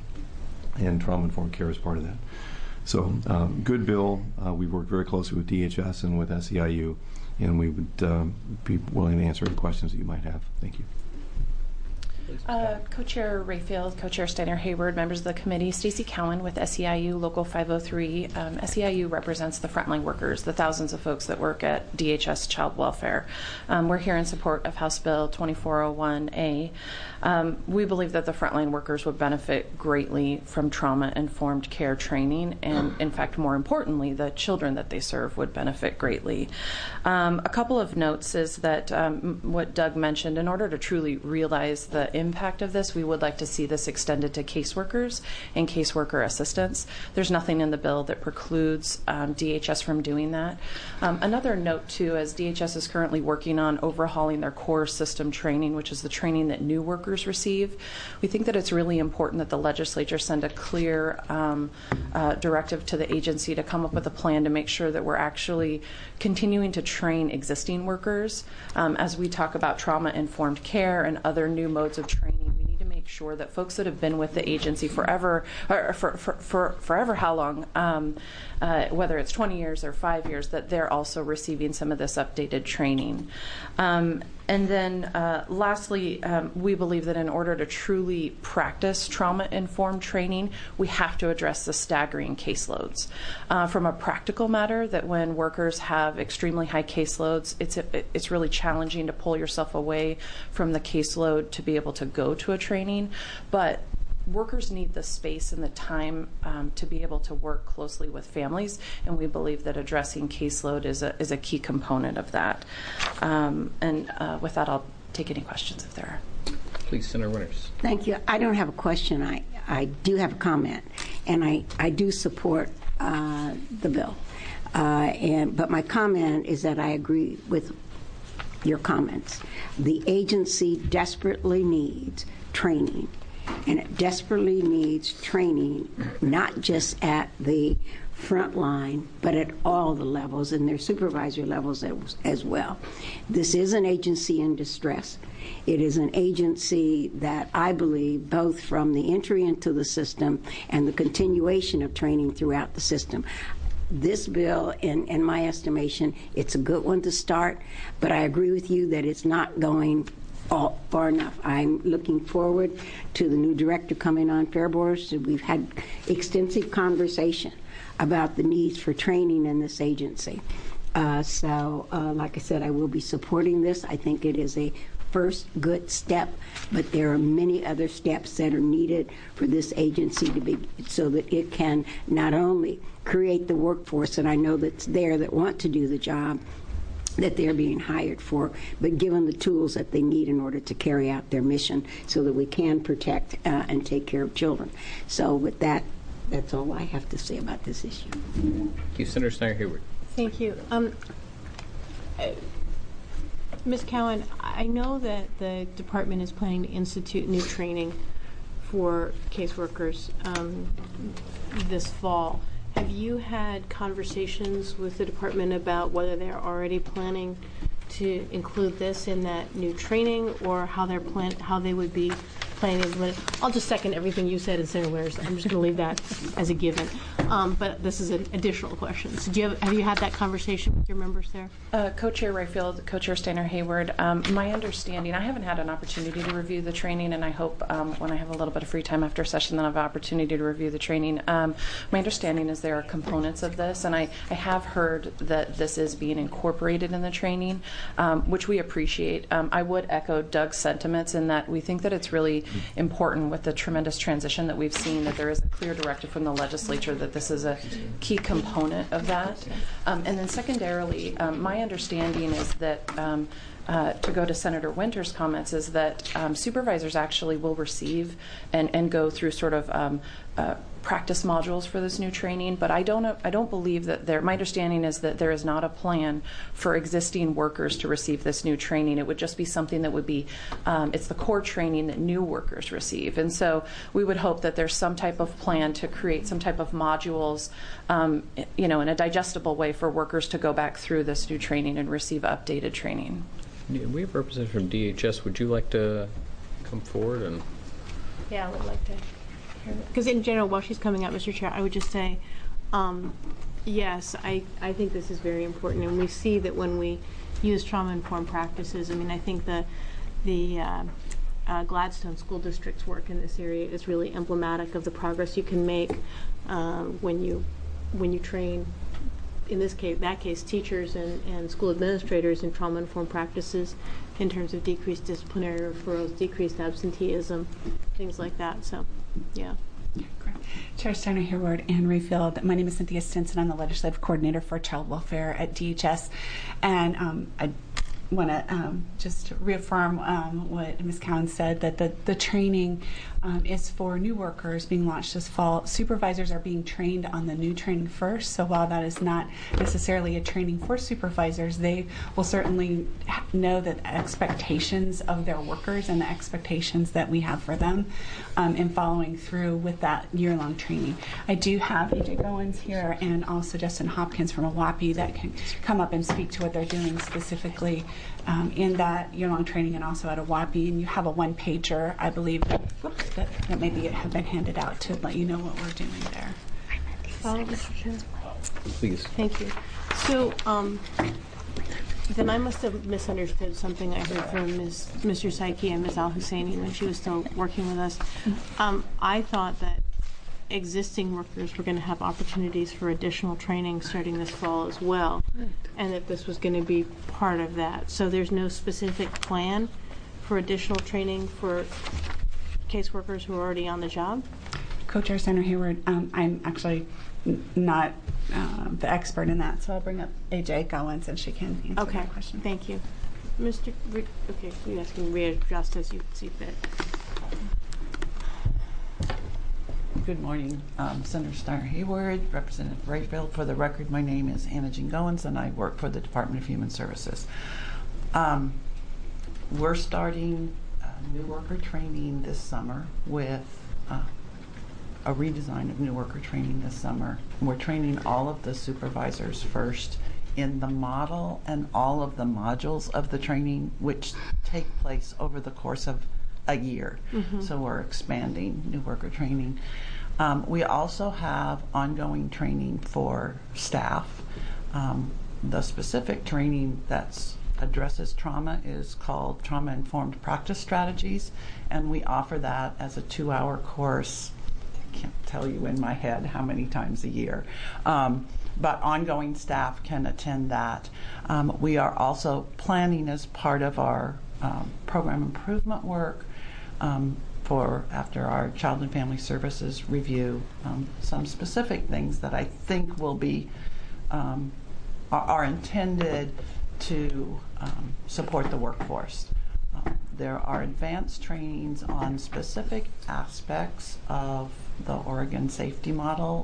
And trauma-informed care is part of that. So um, good bill. Uh, we've worked very closely with D H S and with S E I U, and we would um, be willing to answer any questions that you might have. Thank you. Uh, Co-Chair Rayfield, Co-Chair Steiner Hayward, members of the committee, Stacy Cowan with S E I U Local five oh three. Um, S E I U represents the frontline workers, the thousands of folks that work at D H S Child Welfare. Um, we're here in support of House Bill twenty-four oh one A. Um, we believe that the frontline workers would benefit greatly from trauma-informed care training, and in fact, more importantly, the children that they serve would benefit greatly. Um, a couple of notes is that um, what Doug mentioned, in order to truly realize the impact of this, we would like to see this extended to caseworkers and caseworker assistants. There's nothing in the bill that precludes um, D H S from doing that. Um, another note, too, as D H S is currently working on overhauling their core system training, which is the training that new workers receive, we think that it's really important that the legislature send a clear um, uh, directive to the agency to come up with a plan to make sure that we're actually continuing to train existing workers. Um, as we talk about trauma-informed care and other new modes of training, we need to make sure that folks that have been with the agency forever, or for, for, for forever how long, um, uh, whether it's twenty years or five years, that they're also receiving some of this updated training. Um, and then uh, lastly, um, we believe that in order to truly practice trauma-informed training, we have to address the staggering caseloads. Uh, from a practical matter, that when workers have extremely high caseloads, it's, a, it's really challenging to pull yourself away from the caseload to be able to go to a training. But workers need the space and the time um, to be able to work closely with families, and we believe that addressing caseload is a, is a key component of that. Um, and uh, with that, I'll take any questions if there are. Please, Senator Winters. Thank you. I don't have a question. I, I do have a comment, and I, I do support uh, the bill. Uh, and but my comment is that I agree with your comments. The agency desperately needs training, and it desperately needs training not just at the front line, but at all the levels and their supervisory levels as, as well. This is an agency in distress. It is an agency that I believe, both from the entry into the system and the continuation of training throughout the system, this bill, in, in my estimation, it's a good one to start, but I agree with you that it's not going all, far enough. I'm looking forward to the new director coming on Fair Boards. We've had extensive conversation about the needs for training in this agency. Uh, so, uh, like I said, I will be supporting this. I think it is a first good step, but there are many other steps that are needed for this agency to be, so that it can not only create the workforce that I know that's there that want to do the job that they're being hired for, but given the tools that they need in order to carry out their mission so that we can protect uh, and take care of children. So with that, that's all I have to say about this issue. Thank you. Senator Snyder Hayward. Thank you. Um, uh, Miz Cowan, I know that the department is planning to institute new training for caseworkers um, this fall. Have you had conversations with the department about whether they're already planning to include this in that new training, or how they're plan how they would be planning to implement it? I'll just second everything you said, and Senator Winters. I'm just going to leave that as a given. Um, but this is an additional question. So, do you have, have you had that conversation with your members there? Uh, Co-Chair Rayfield, Co-Chair Steiner Hayward. Um, my understanding, I haven't had an opportunity to review the training, and I hope um, when I have a little bit of free time after session, then I have an opportunity to review the training. Um, my understanding is there are components of this, and I, I have heard that this is being incorporated in the training, um, which we appreciate. Um, I would echo Doug's sentiments in that we think that it's really important, with the tremendous transition that we've seen, that there is a clear directive from the legislature that this is a key component of that. Um, and then secondarily, um, my understanding is that, um, uh, to go to Senator Winters' comments, is that um, supervisors actually will receive and, and go through sort of um, uh, practice modules for this new training, but I don't I don't believe that there, my understanding is that there is not a plan for existing workers to receive this new training. It would just be something that would be, um, it's the core training that new workers receive. And so we would hope that there's some type of plan to create some type of modules, um, you know, in a digestible way for workers to go back through this new training and receive updated training. Yeah, we have a representative from D H S. Would you like to come forward? And Yeah, I would like to. Because in general, while she's coming up, Mister Chair, I would just say, um, yes, I, I think this is very important, and we see that when we use trauma-informed practices, I mean, I think the, the uh, uh, Gladstone School District's work in this area is really emblematic of the progress you can make uh, when you when you train, in this case, that case, teachers and, and school administrators in trauma-informed practices in terms of decreased disciplinary referrals, decreased absenteeism, things like that. So, yeah. Chair Steiner Hayward and Rayfield, my name is Cynthia Stinson. I'm the legislative coordinator for child welfare at D H S, and um, I want to um, just reaffirm um, what Miz Cowan said, that the, the training um, is for new workers being launched this fall. Supervisors are being trained on the new training first, so while that is not necessarily a training for supervisors, they will certainly know the expectations of their workers and the expectations that we have for them um, in following through with that year-long training. I do have A J Goins here and also Justin Hopkins from A W A P I that can come up and speak to what they're doing specifically um, in that year-long training and also at A W A P I. And you have a one-pager, I believe, that, whoops, that, that maybe have been handed out to let you know what we're doing there. Follow, Mister Chair. Please. Thank you. So, um, then I must have misunderstood something I heard from Miz Mister Saiki and Miz Al Husseini when she was still working with us. Um, I thought that existing workers were going to have opportunities for additional training starting this fall as well, and that this was going to be part of that. So there's no specific plan for additional training for caseworkers who are already on the job? Co-Chair Senator Hayward, um, I'm actually n- not uh, the expert in that, so I'll bring up A J Goins and she can answer okay. that question. Thank you. Mister Re- okay, you guys can readjust as you see fit. Good morning, um, Senator Steiner Hayward, Representative Rayfield. For the record, my name is Anna Jean Goins and I work for the Department of Human Services. Um, we're starting uh, new worker training this summer with uh, a redesign of new worker training this summer. We're training all of the supervisors first in the model and all of the modules of the training, which take place over the course of a year. Mm-hmm. So we're expanding new worker training. Um, we also have ongoing training for staff. Um, the specific training that's addresses trauma is called Trauma-Informed Practice Strategies, and we offer that as a two-hour course. I can't tell you in my head how many times a year. Um, but ongoing staff can attend that. Um, we are also planning as part of our um, program improvement work um, for after our Child and Family Services review, um, some specific things that I think will be um, are, are intended to um, support the workforce. Um, there are advanced trainings on specific aspects of the Oregon safety model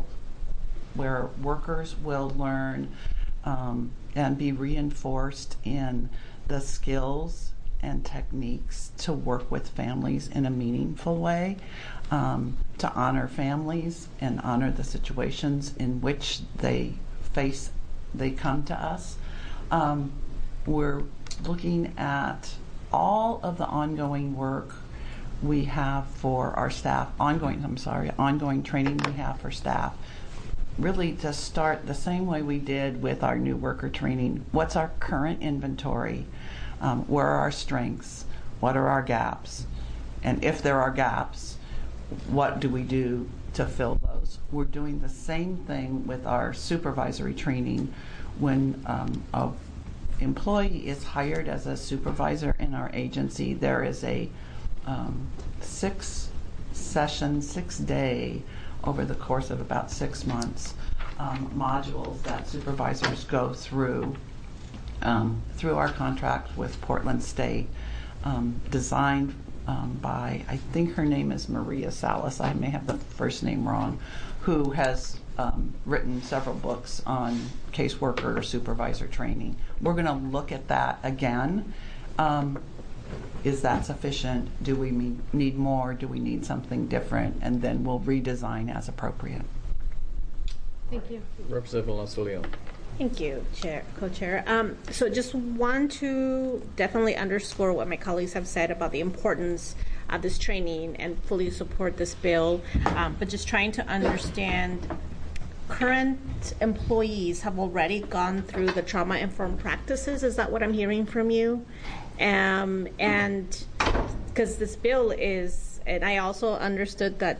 where workers will learn um, and be reinforced in the skills and techniques to work with families in a meaningful way, um, to honor families and honor the situations in which they face, they come to us. Um, we're looking at all of the ongoing work we have for our staff, ongoing, I'm sorry, ongoing training we have for staff, really to start the same way we did with our new worker training. What's our current inventory? Um, where are our strengths? What are our gaps? And if there are gaps, what do we do to fill those? We're doing the same thing with our supervisory training. When um, a employee is hired as a supervisor in our agency, there is a um, six session, six day, over the course of about six months, um, modules that supervisors go through um, through our contract with Portland State, um, designed um, by, I think her name is Maria Salas, I may have the first name wrong, who has um, written several books on caseworker or supervisor training. We're going to look at that again. Um, is that sufficient? Do we need more? Do we need something different? And then we'll redesign as appropriate. Thank you. Representative Velasco-Leon. Thank you, Chair, Co-Chair. Um, so just want to definitely underscore what my colleagues have said about the importance of this training and fully support this bill, um, but just trying to understand current employees have already gone through the trauma-informed practices. Is that what I'm hearing from you? Um, and because this bill is, and I also understood that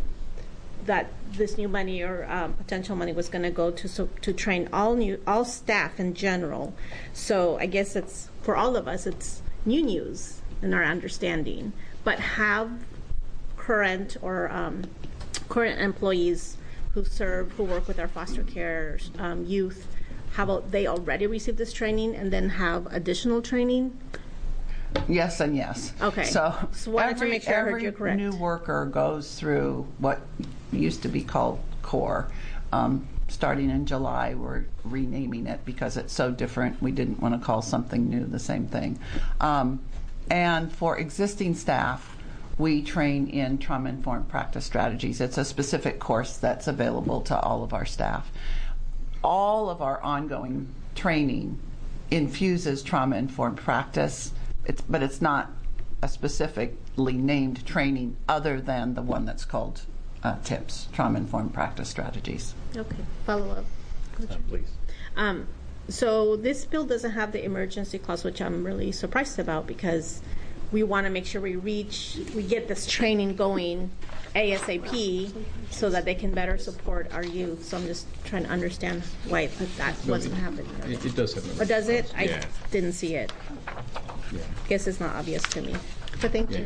that this new money or um, potential money was going to go to so, to train all new all staff in general. So I guess it's for all of us, it's new news in our understanding. But have current or um, current employees who serve, who work with our foster care um, youth, have they already received this training and then have additional training? Yes and yes. Okay. So, so wanted every, to make sure I heard every you correct. new worker goes through what used to be called CORE. Um, starting in July, we're renaming it because it's so different. We didn't want to call something new the same thing. Um, and for existing staff, we train in trauma-informed practice strategies. It's a specific course that's available to all of our staff. All of our ongoing training infuses trauma-informed practice. It's, but it's not a specifically named training other than the one that's called uh, TIPS, Trauma-Informed Practice Strategies. Okay, follow up. Uh, please. Um, so this bill doesn't have the emergency clause, which I'm really surprised about because we want to make sure we reach, we get this training going ASAP so that they can better support our youth. So I'm just trying to understand why that No, wasn't it, happening. It, it does have an Or does it? I yeah. didn't see it. Yeah. Guess it's not obvious to me. But thank Yeah. you.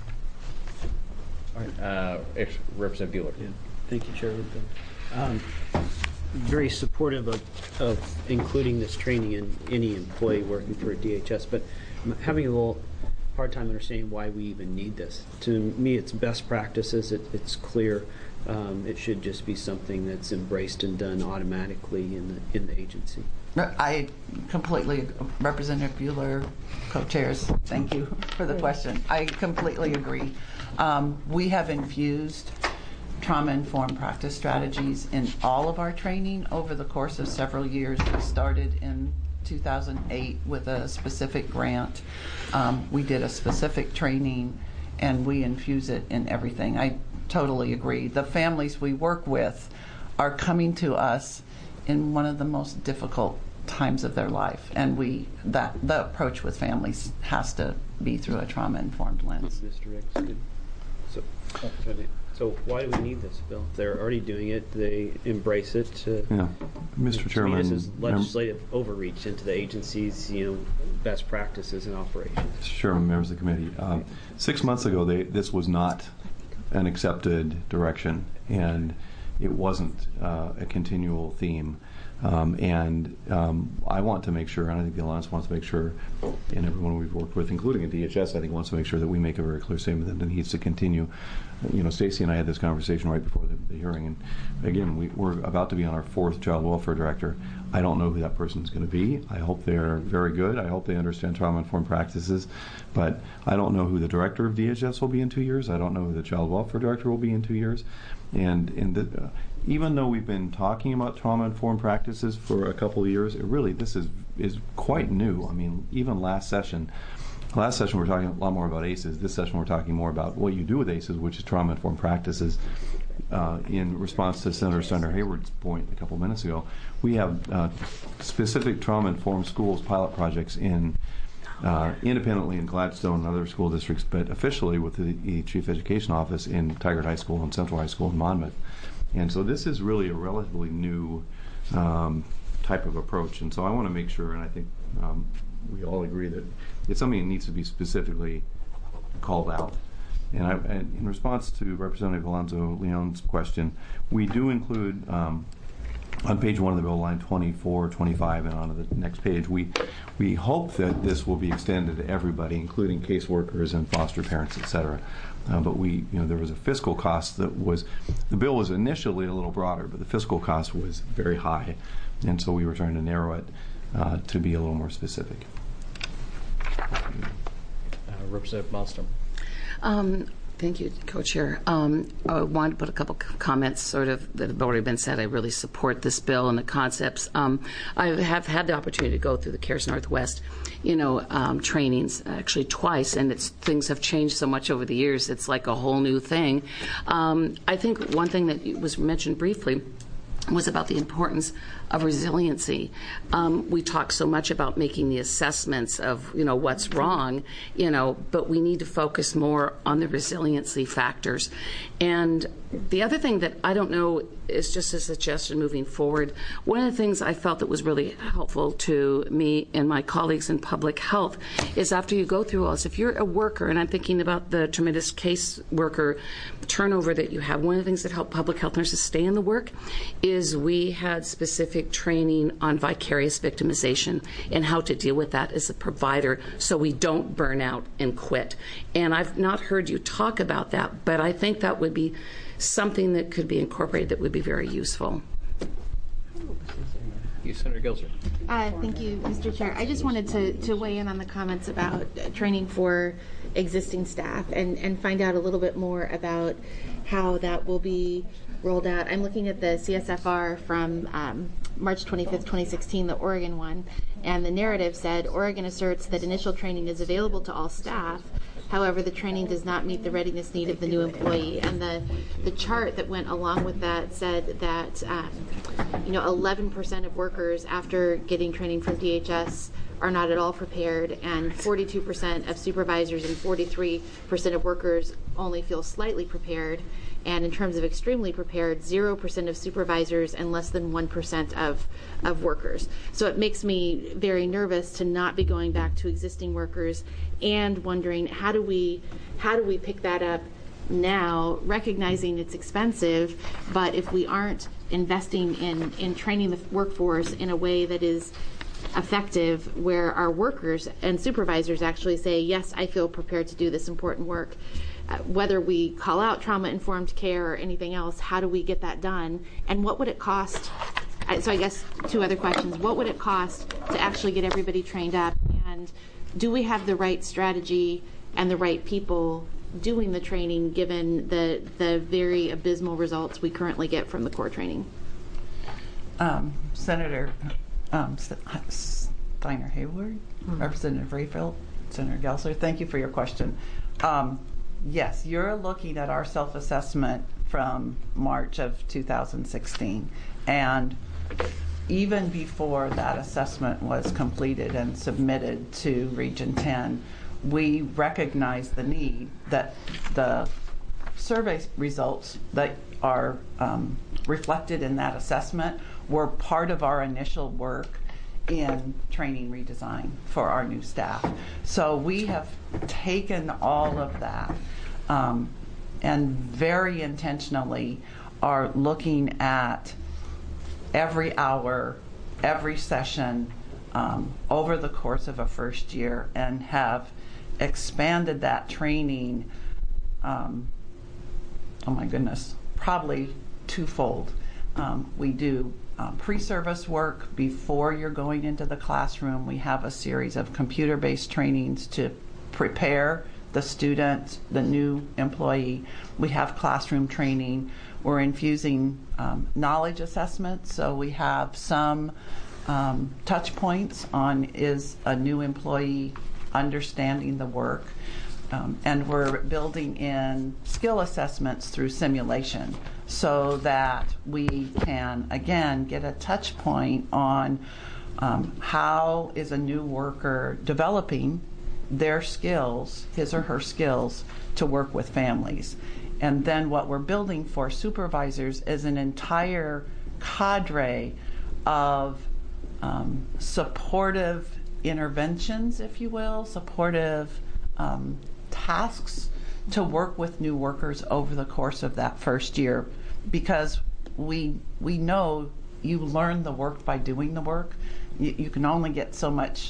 All right. Uh, ex- Representative Bueller. Yeah. Thank you, Chair. Um, very supportive of, of including this training in any employee working for a D H S, but I'm having a little hard time understanding why we even need this. To me, it's best practices. It, it's clear. Um, it should just be something that's embraced and done automatically in the in the agency. I completely, Representative Bueller, co-chairs, thank you for the question. I completely agree. Um, we have infused trauma-informed practice strategies in all of our training over the course of several years. We started in two thousand eight with a specific grant. Um, we did a specific training, and we infuse it in everything. I totally agree. The families we work with are coming to us in one of the most difficult times of their life, and we that the approach with families has to be through a trauma-informed lens. Mister Riggs, good. So, so why do we need this bill? If they're already doing it, they embrace it. Uh, Yeah, Mister To me, this is Chairman, legislative overreach into the agency's, you know, best practices and operations. Mister Chairman, members of the committee, um, six months ago, they, this was not an accepted direction, and it wasn't uh, a continual theme. Um, and um, I want to make sure, and I think the Alliance wants to make sure, and everyone we've worked with, including at D H S, I think wants to make sure that we make a very clear statement that it needs to continue. You know, Stacy and I had this conversation right before the, the hearing, and again, we, we're about to be on our fourth child welfare director. I don't know who that person is going to be. I hope they're very good. I hope they understand trauma-informed practices, but I don't know who the director of D H S will be in two years. I don't know who the child welfare director will be in two years. And in the, uh, even though we've been talking about trauma-informed practices for a couple of years, it really, this is is quite new. I mean, even last session, last session we were talking a lot more about A C Es. This session we're talking more about what you do with A C Es, which is trauma-informed practices. Uh, in response to Senator Steiner Hayward's point a couple minutes ago, we have uh, specific trauma-informed schools pilot projects in uh, independently in Gladstone and other school districts, but officially with the, the Chief Education Office in Tigard High School and Central High School in Monmouth. And so this is really a relatively new um, type of approach. And so I want to make sure, and I think um, we all agree that it's something that needs to be specifically called out. And, I, and in response to Representative Alonzo Leon's question, we do include um, on page one of the bill, line twenty-four, twenty-five, and on the next page, we we hope that this will be extended to everybody, including caseworkers and foster parents, et cetera. Uh, but we, you know, there was a fiscal cost that was, the bill was initially a little broader, but the fiscal cost was very high, and so we were trying to narrow it uh, to be a little more specific. Uh, Representative Malmstrom. Um, thank you, Co-Chair. Um, I wanted to put a couple comments sort of that have already been said. I really support this bill and the concepts. Um, I have had the opportunity to go through the CARES Northwest, you know, um, trainings actually twice, and it's things have changed so much over the years. It's like a whole new thing. Um, I think one thing that was mentioned briefly was about the importance of resiliency. Um, we talk so much about making the assessments of, you know, what's wrong, you know, but we need to focus more on the resiliency factors. And the other thing that I don't know is just a suggestion moving forward. One of the things I felt that was really helpful to me and my colleagues in public health is after you go through all this, if you're a worker, and I'm thinking about the tremendous case worker turnover that you have, one of the things that help public health nurses stay in the work is is we had specific training on vicarious victimization and how to deal with that as a provider so we don't burn out and quit. And I've not heard you talk about that, but I think that would be something that could be incorporated that would be very useful. You, Senator Gelser. Uh, thank you, Mister Chair. I just wanted to, to weigh in on the comments about uh, training for existing staff and, and find out a little bit more about how that will be rolled out. I'm looking at the C S F R from um, March twenty-fifth, twenty sixteen, the Oregon one, and the narrative said, Oregon asserts that initial training is available to all staff. However, the training does not meet the readiness need of the new employee. And the, the chart that went along with that said that um, you know, eleven percent of workers after getting training from D H S are not at all prepared, and forty-two percent of supervisors and forty-three percent of workers only feel slightly prepared. And in terms of extremely prepared, zero percent of supervisors and less than one percent of, of workers. So it makes me very nervous to not be going back to existing workers and wondering how do we, how do we pick that up now, recognizing it's expensive, but if we aren't investing in, in training the workforce in a way that is effective, where our workers and supervisors actually say, yes, I feel prepared to do this important work. Uh, whether we call out trauma-informed care or anything else, how do we get that done? And what would it cost? I, so I guess two other questions. What would it cost to actually get everybody trained up? And do we have the right strategy and the right people doing the training given the, the very abysmal results we currently get from the core training? Um, Senator um, Steiner Hayward, mm-hmm. Representative Rayfield, Senator Gelser, thank you for your question. Um, Yes, you're looking at our self-assessment from March of two thousand sixteen. And even before that assessment was completed and submitted to Region ten, we recognized the need that the survey results that are um, reflected in that assessment were part of our initial work in training redesign for our new staff. So we have taken all of that um, and very intentionally are looking at every hour, every session um, over the course of a first year, and have expanded that training, um, oh my goodness, probably twofold. Um, we do Um, pre-service work before you're going into the classroom. We have a series of computer-based trainings to prepare the student, the new employee. We have classroom training. We're infusing um, knowledge assessments, so we have some um, touch points on is a new employee understanding the work. Um, and we're building in skill assessments through simulation so that we can, again, get a touch point on um, how is a new worker developing their skills, his or her skills, to work with families. And then what we're building for supervisors is an entire cadre of um, supportive interventions, if you will, supportive um, tasks to work with new workers over the course of that first year, because we we know you learn the work by doing the work. You, you can only get so much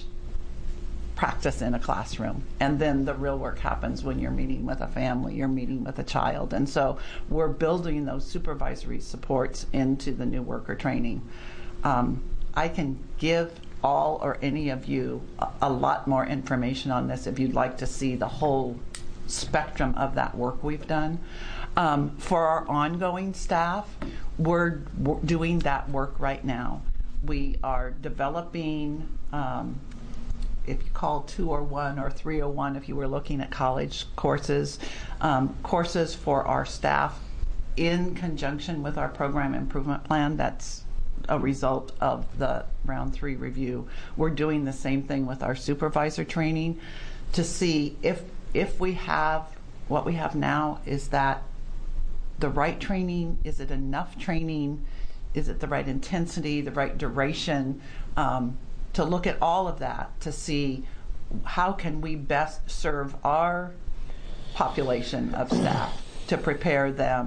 practice in a classroom, and then the real work happens when you're meeting with a family, you're meeting with a child. And so we're building those supervisory supports into the new worker training. Um, I can give all or any of you a, a lot more information on this if you'd like to see the whole spectrum of that work we've done. Um, for our ongoing staff, we're, we're doing that work right now. We are developing, um, if you call two oh one or three oh one, if you were looking at college courses, um, courses for our staff in conjunction with our program improvement plan. That's a result of the round three review. We're doing the same thing with our supervisor training to see if if we have what we have now, is that the right training? Is it enough training? Is it the right intensity, the right duration? Um, to look at all of that to see how can we best serve our population of staff to prepare them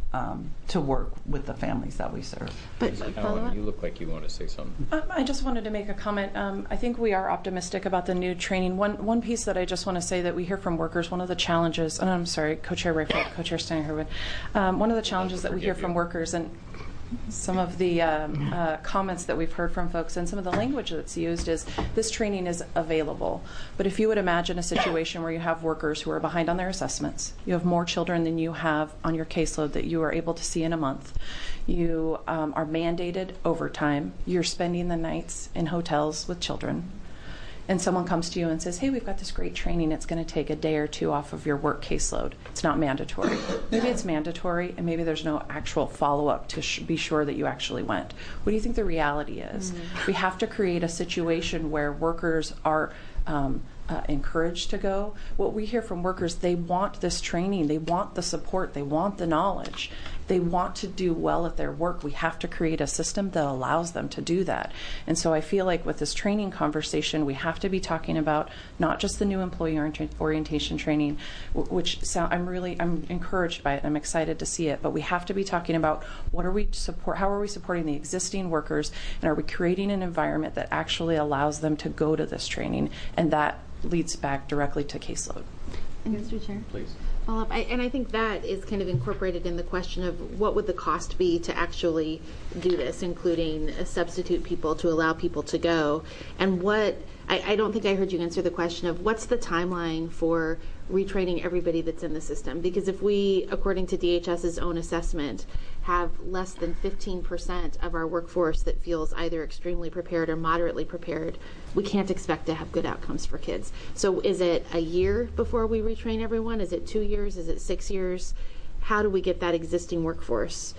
um, to work with the families that we serve. But Alan, you look like you want to say something. Um, I just wanted to make a comment. Um, I think we are optimistic about the new training. One one piece that I just want to say that we hear from workers, one of the challenges, and I'm sorry, Co-Chair Rayfield, Co-Chair Steiner-Herwood, um, one of the challenges that we hear from workers, and some of the um, uh, comments that we've heard from folks and some of the language that's used is this training is available. But if you would imagine a situation where you have workers who are behind on their assessments, you have more children than you have on your caseload that you are able to see in a month, you um, are mandated overtime, you're spending the nights in hotels with children, and someone comes to you and says, hey, we've got this great training, it's going to take a day or two off of your work caseload. It's not mandatory. Maybe it's mandatory, and maybe there's no actual follow-up to sh- be sure that you actually went. What do you think the reality is? Mm-hmm. We have to create a situation where workers are um, uh, encouraged to go. What we hear from workers, they want this training, they want the support, they want the knowledge. They want to do well at their work. We have to create a system that allows them to do that. And so I feel like with this training conversation, we have to be talking about not just the new employee orient- orientation training, w- which sound, I'm really I'm encouraged by it. I'm excited to see it. But we have to be talking about what are we support? How are we supporting the existing workers? And are we creating an environment that actually allows them to go to this training? And that leads back directly to caseload. Mister Chair. Please. Follow up. I, and I think that is kind of incorporated in the question of what would the cost be to actually do this, including uh, substitute people to allow people to go. And what, I, I don't think I heard you answer the question of what's the timeline for retraining everybody that's in the system? Because if we, according to DHS's own assessment, have less than fifteen percent of our workforce that feels either extremely prepared or moderately prepared, we can't expect to have good outcomes for kids. So is it a year before we retrain everyone? Is it two years? Is it six years? How do we get that existing workforce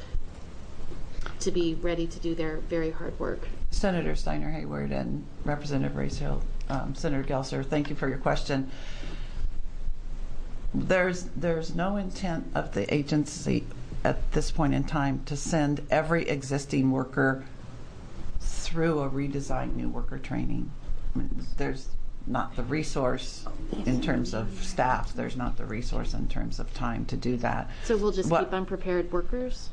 to be ready to do their very hard work? Senator Steiner Hayward and Representative Rayfield, um, Senator Gelser, thank you for your question. There's there's no intent of the agency at this point in time to send every existing worker through a redesigned new worker training. I mean, there's not the resource in terms of staff. There's not the resource in terms of time to do that. So we'll just what, keep unprepared workers?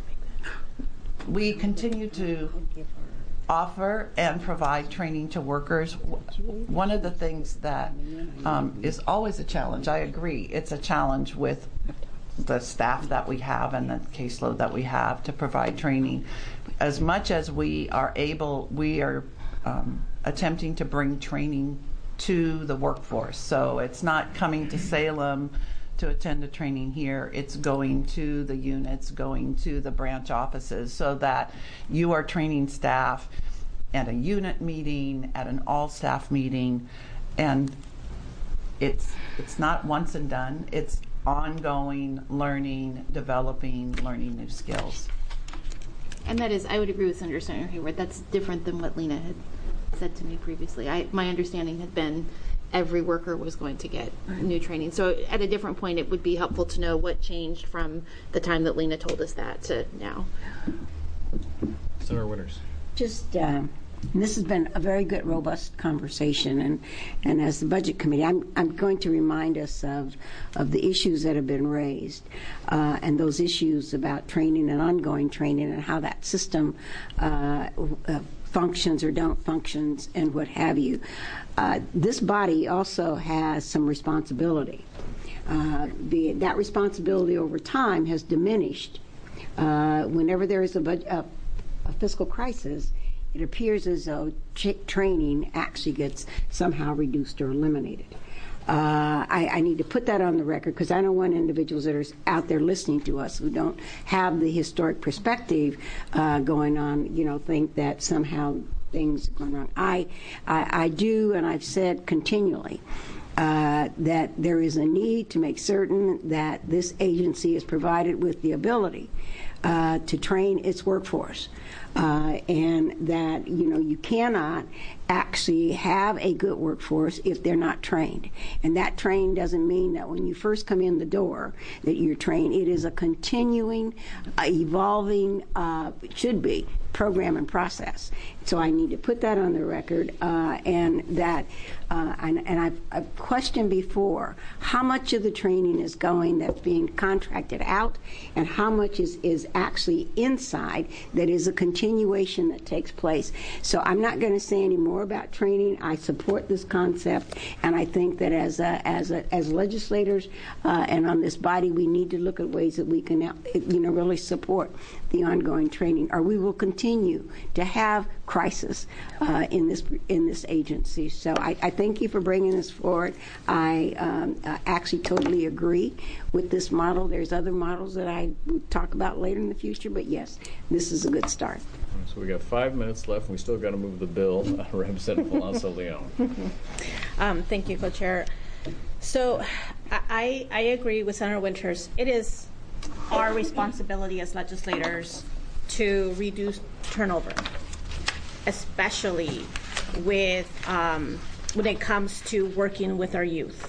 We continue to offer and provide training to workers. One of the things that um, is always a challenge, I agree, it's a challenge with the staff that we have and the caseload that we have to provide training. As much as we are able, we are um, attempting to bring training to the workforce. So it's not coming to Salem to attend a training here, it's going to the units, going to the branch offices, so that you are training staff at a unit meeting, at an all-staff meeting, and it's it's not once and done, it's ongoing learning, developing, learning new skills. And that is, I would agree with Senator Steiner Hayward, that's different than what Lena had said to me previously. I, my understanding had been every worker was going to get new training. So at a different point, it would be helpful to know what changed from the time that Lena told us that to now. Senator Winters. Just, uh, this has been a very good, robust conversation, and, and as the Budget Committee, I'm, I'm going to remind us of, of the issues that have been raised, uh, and those issues about training and ongoing training and how that system uh, uh, functions or don't functions and what have you. Uh, this body also has some responsibility. Uh, the, that responsibility over time has diminished. Uh, whenever there is a, bud- a, a fiscal crisis, it appears as though ch- training actually gets somehow reduced or eliminated. Uh, I, I need to put that on the record because I don't want individuals that are out there listening to us who don't have the historic perspective uh, going on, you know, think that somehow things are going wrong. I, I, I do, and I've said continually, uh, that there is a need to make certain that this agency is provided with the ability uh, to train its workforce. Uh, and that, you know, you cannot actually have a good workforce if they're not trained. And that train doesn't mean that when you first come in the door that you're trained. It is a continuing, uh, evolving, uh, it should be, program and process. So I need to put that on the record, uh, and that, uh, and, and I've, I've questioned before how much of the training is going that's being contracted out, and how much is, is actually inside that is a continuation that takes place. So I'm not going to say any more about training. I support this concept, and I think that as a, as a, as legislators uh, and on this body, we need to look at ways that we can, you know, really support the ongoing training, or we will continue to have crisis uh, in this in this agency. So I, I thank you for bringing this forward. I um, uh, actually totally agree with this model. There's other models that I will talk about later in the future, but yes, this is a good start. So we got five minutes left, and we still got to move the bill. Uh, Representative Alonso Leon. um, thank you, Co-Chair. So I, I agree with Senator Winters. It is our responsibility as legislators to reduce turnover, especially with um, when it comes to working with our youth.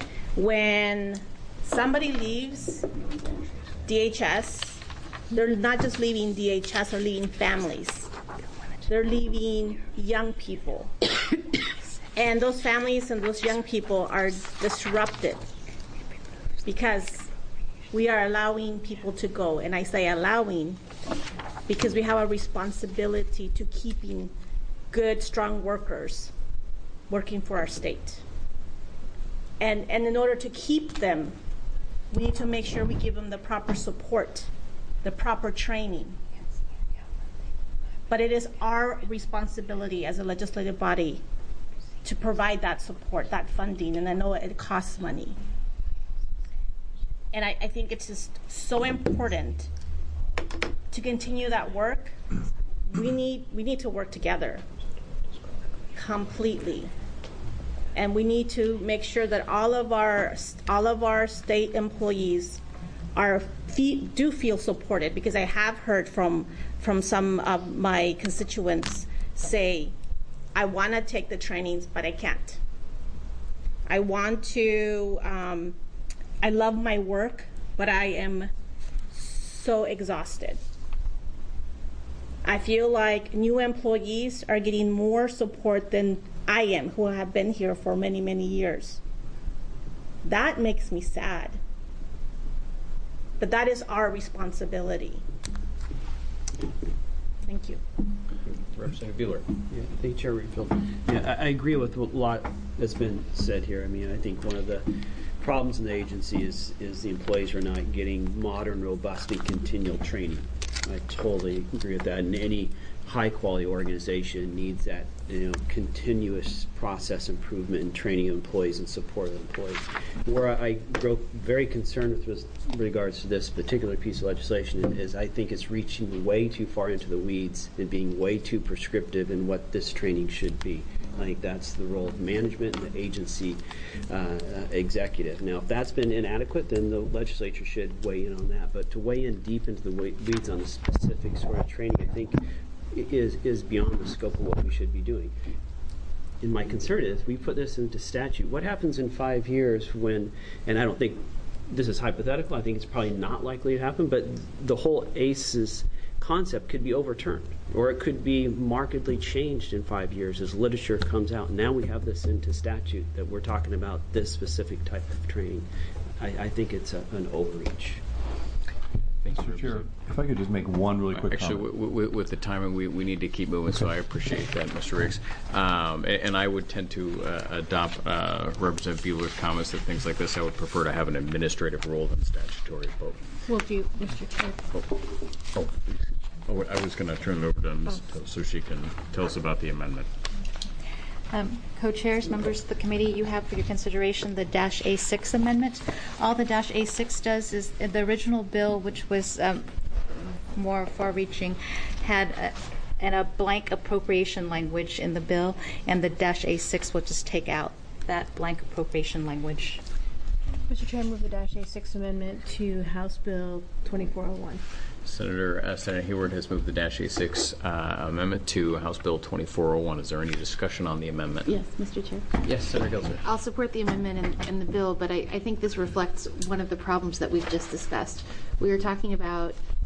When somebody leaves D H S, they're not just leaving D H S, they're leaving families. They're leaving young people. And those families and those young people are disrupted because we are allowing people to go. And I say allowing because we have a responsibility to keeping good, strong workers working for our state. And, and in order to keep them, we need to make sure we give them the proper support, the proper training. But it is our responsibility as a legislative body to provide that support, that funding, and I know it costs money. And I, I think it's just so important to continue that work. We need we need to work together completely, and we need to make sure that all of our all of our state employees are do feel supported. Because I have heard from from some of my constituents say, I want to take the trainings, but I can't. I want to, um, I love my work, but I am so exhausted. I feel like new employees are getting more support than I am, who have been here for many, many years. That makes me sad. But that is our responsibility. Thank you. Representative Buehler. Yeah, thank you, Chair Rayfield. Yeah, I, I agree with a lot that's been said here. I mean, I think one of the problems in the agency is is the employees are not getting modern, robust, and continual training. I totally agree with that. And any high-quality organization needs that, you know, continuous process improvement and training of employees and support of employees. Where I grow very concerned with regards to this particular piece of legislation is I think it's reaching way too far into the weeds and being way too prescriptive in what this training should be. I think that's the role of management and the agency uh, executive. Now, if that's been inadequate, then the legislature should weigh in on that. But to weigh in deep into the weeds on the specific sort of training, I think is is beyond the scope of what we should be doing. And my concern is we put this into statute. What happens in five years when, and I don't think this is hypothetical, I think it's probably not likely to happen, but the whole A C Es concept could be overturned, or it could be markedly changed in five years as literature comes out. Now we have this into statute that we're talking about this specific type of training. I, I think it's a, an overreach. Thanks, Mister Chair, if I could just make one really quick Actually, comment. w- w- with the timing, we, we need to keep moving, so I appreciate that, Mister Riggs. Um, and, and I would tend to uh, adopt uh, Representative Buehler's comments that things like this, I would prefer to have an administrative role than statutory vote. Will do, Mister Chair. Oh, oh, oh I was going to turn it over to Miz Oh. so she can tell us about the amendment. Um, Co-chairs, members of the committee, you have for your consideration the Dash A six amendment. All the Dash A six does is uh, the original bill, which was um, more far-reaching, had a, and a blank appropriation language in the bill, and the Dash A six will just take out that blank appropriation language. Mister Chair, I move the Dash A six amendment to House Bill twenty-four oh one. Senator uh, Senator Hayward has moved the Dash A six uh, amendment to House Bill twenty-four oh one. Is there any discussion on the amendment? Yes, Mister Chair. Yes, Senator Gelser. I'll support the amendment and, and the bill, but I, I think this reflects one of the problems that we've just discussed. We were talking about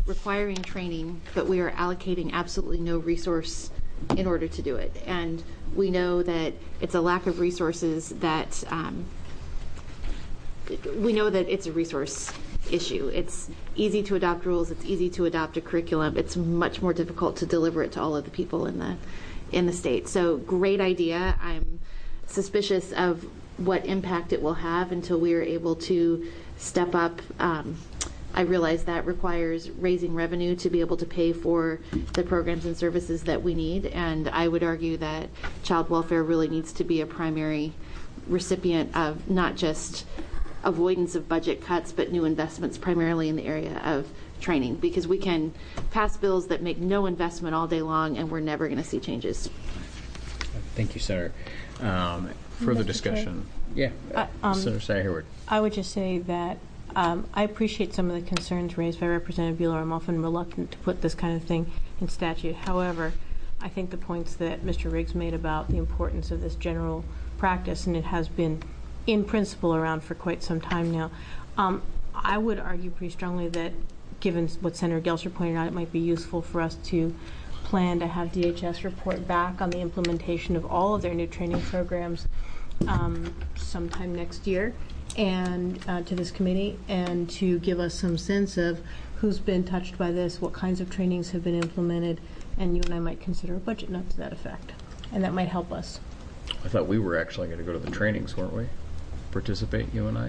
requiring training, but we are allocating absolutely no resource in order to do it. And we know that it's a lack of resources that um, we know that it's a resource issue. It's easy to adopt rules. It's easy to adopt a curriculum. It's much more difficult to deliver it to all of the people in the in the state. So great idea. I'm suspicious of what impact it will have until we are able to step up. Um, I realize that requires raising revenue to be able to pay for the programs and services that we need, and I would argue that child welfare really needs to be a primary recipient of not just avoidance of budget cuts, but new investments primarily in the area of training, because we can pass bills that make no investment all day long and we're never going to see changes. Thank you, Senator. Um, further Mister discussion? Chair? Yeah, Uh, um, Senator Steiner Hayward. I would just say that um, I appreciate some of the concerns raised by Representative Bueller. I'm often reluctant to put this kind of thing in statute. However, I think the points that Mister Riggs made about the importance of this general practice, and it has been in principle around for quite some time now, um, I would argue pretty strongly that given what Senator Gelser pointed out, it might be useful for us to plan to have D H S report back on the implementation of all of their new training programs um, sometime next year, and uh, to this committee, and to give us some sense of who's been touched by this, what kinds of trainings have been implemented, and you and I might consider a budget note to that effect, and that might help us. I thought we were actually going to go to the trainings, weren't we? Participate, you and I?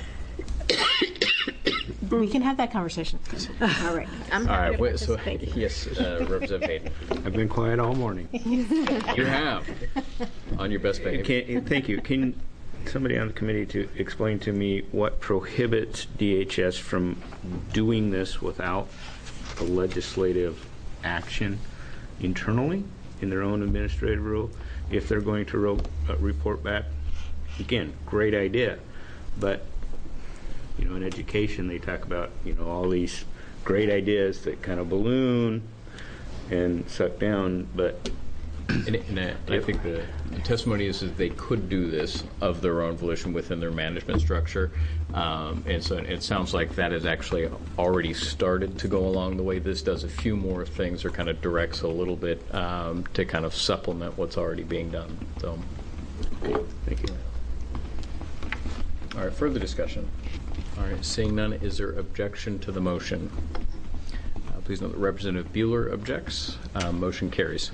We can have that conversation. All right. I'm All happy right, to wait, so, participate. yes, uh, Representative Hayden. I've been quiet all morning. You have, on your best behavior. Can, thank you. Can somebody on the committee to explain to me what prohibits D H S from doing this without a legislative action internally in their own administrative rule if they're going to ro- uh, report back? Again, great idea, but you know, in education they talk about, you know, all these great ideas that kind of balloon and suck down, but And, and I, I think the, the testimony is that they could do this of their own volition within their management structure. Um, and so it sounds like that has actually already started to go along the way this does. A few more things, or kind of directs a little bit um, to kind of supplement what's already being done. So, thank you. All right, further discussion. All right, seeing none, is there objection to the motion? Uh, please note that Representative Bueller objects. Uh, motion carries.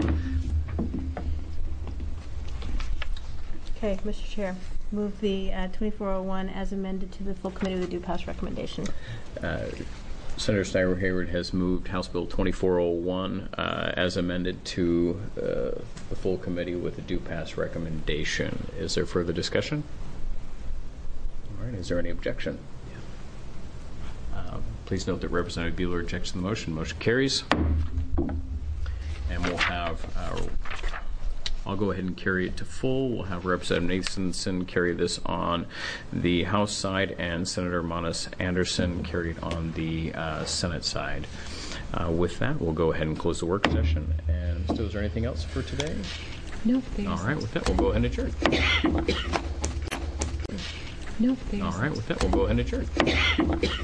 Okay, Mister Chair, move the uh, twenty-four oh one as amended to the full committee with a due pass recommendation. Uh, Senator Steiner Hayward has moved House Bill twenty-four oh one uh, as amended to uh, the full committee with a due pass recommendation. Is there further discussion? All right, is there any objection? Uh, please note that Representative Bueller objects to the motion. Motion carries. And we'll have, uh, I'll go ahead and carry it to full. We'll have Representative Nathanson carry this on the House side, and Senator Manas Anderson carry it on the uh, Senate side. Uh, with that, we'll go ahead and close the work session. And still, is there anything else for today? No. All right, with that, we'll go ahead and adjourn. No. All right, with that, we'll go ahead and adjourn.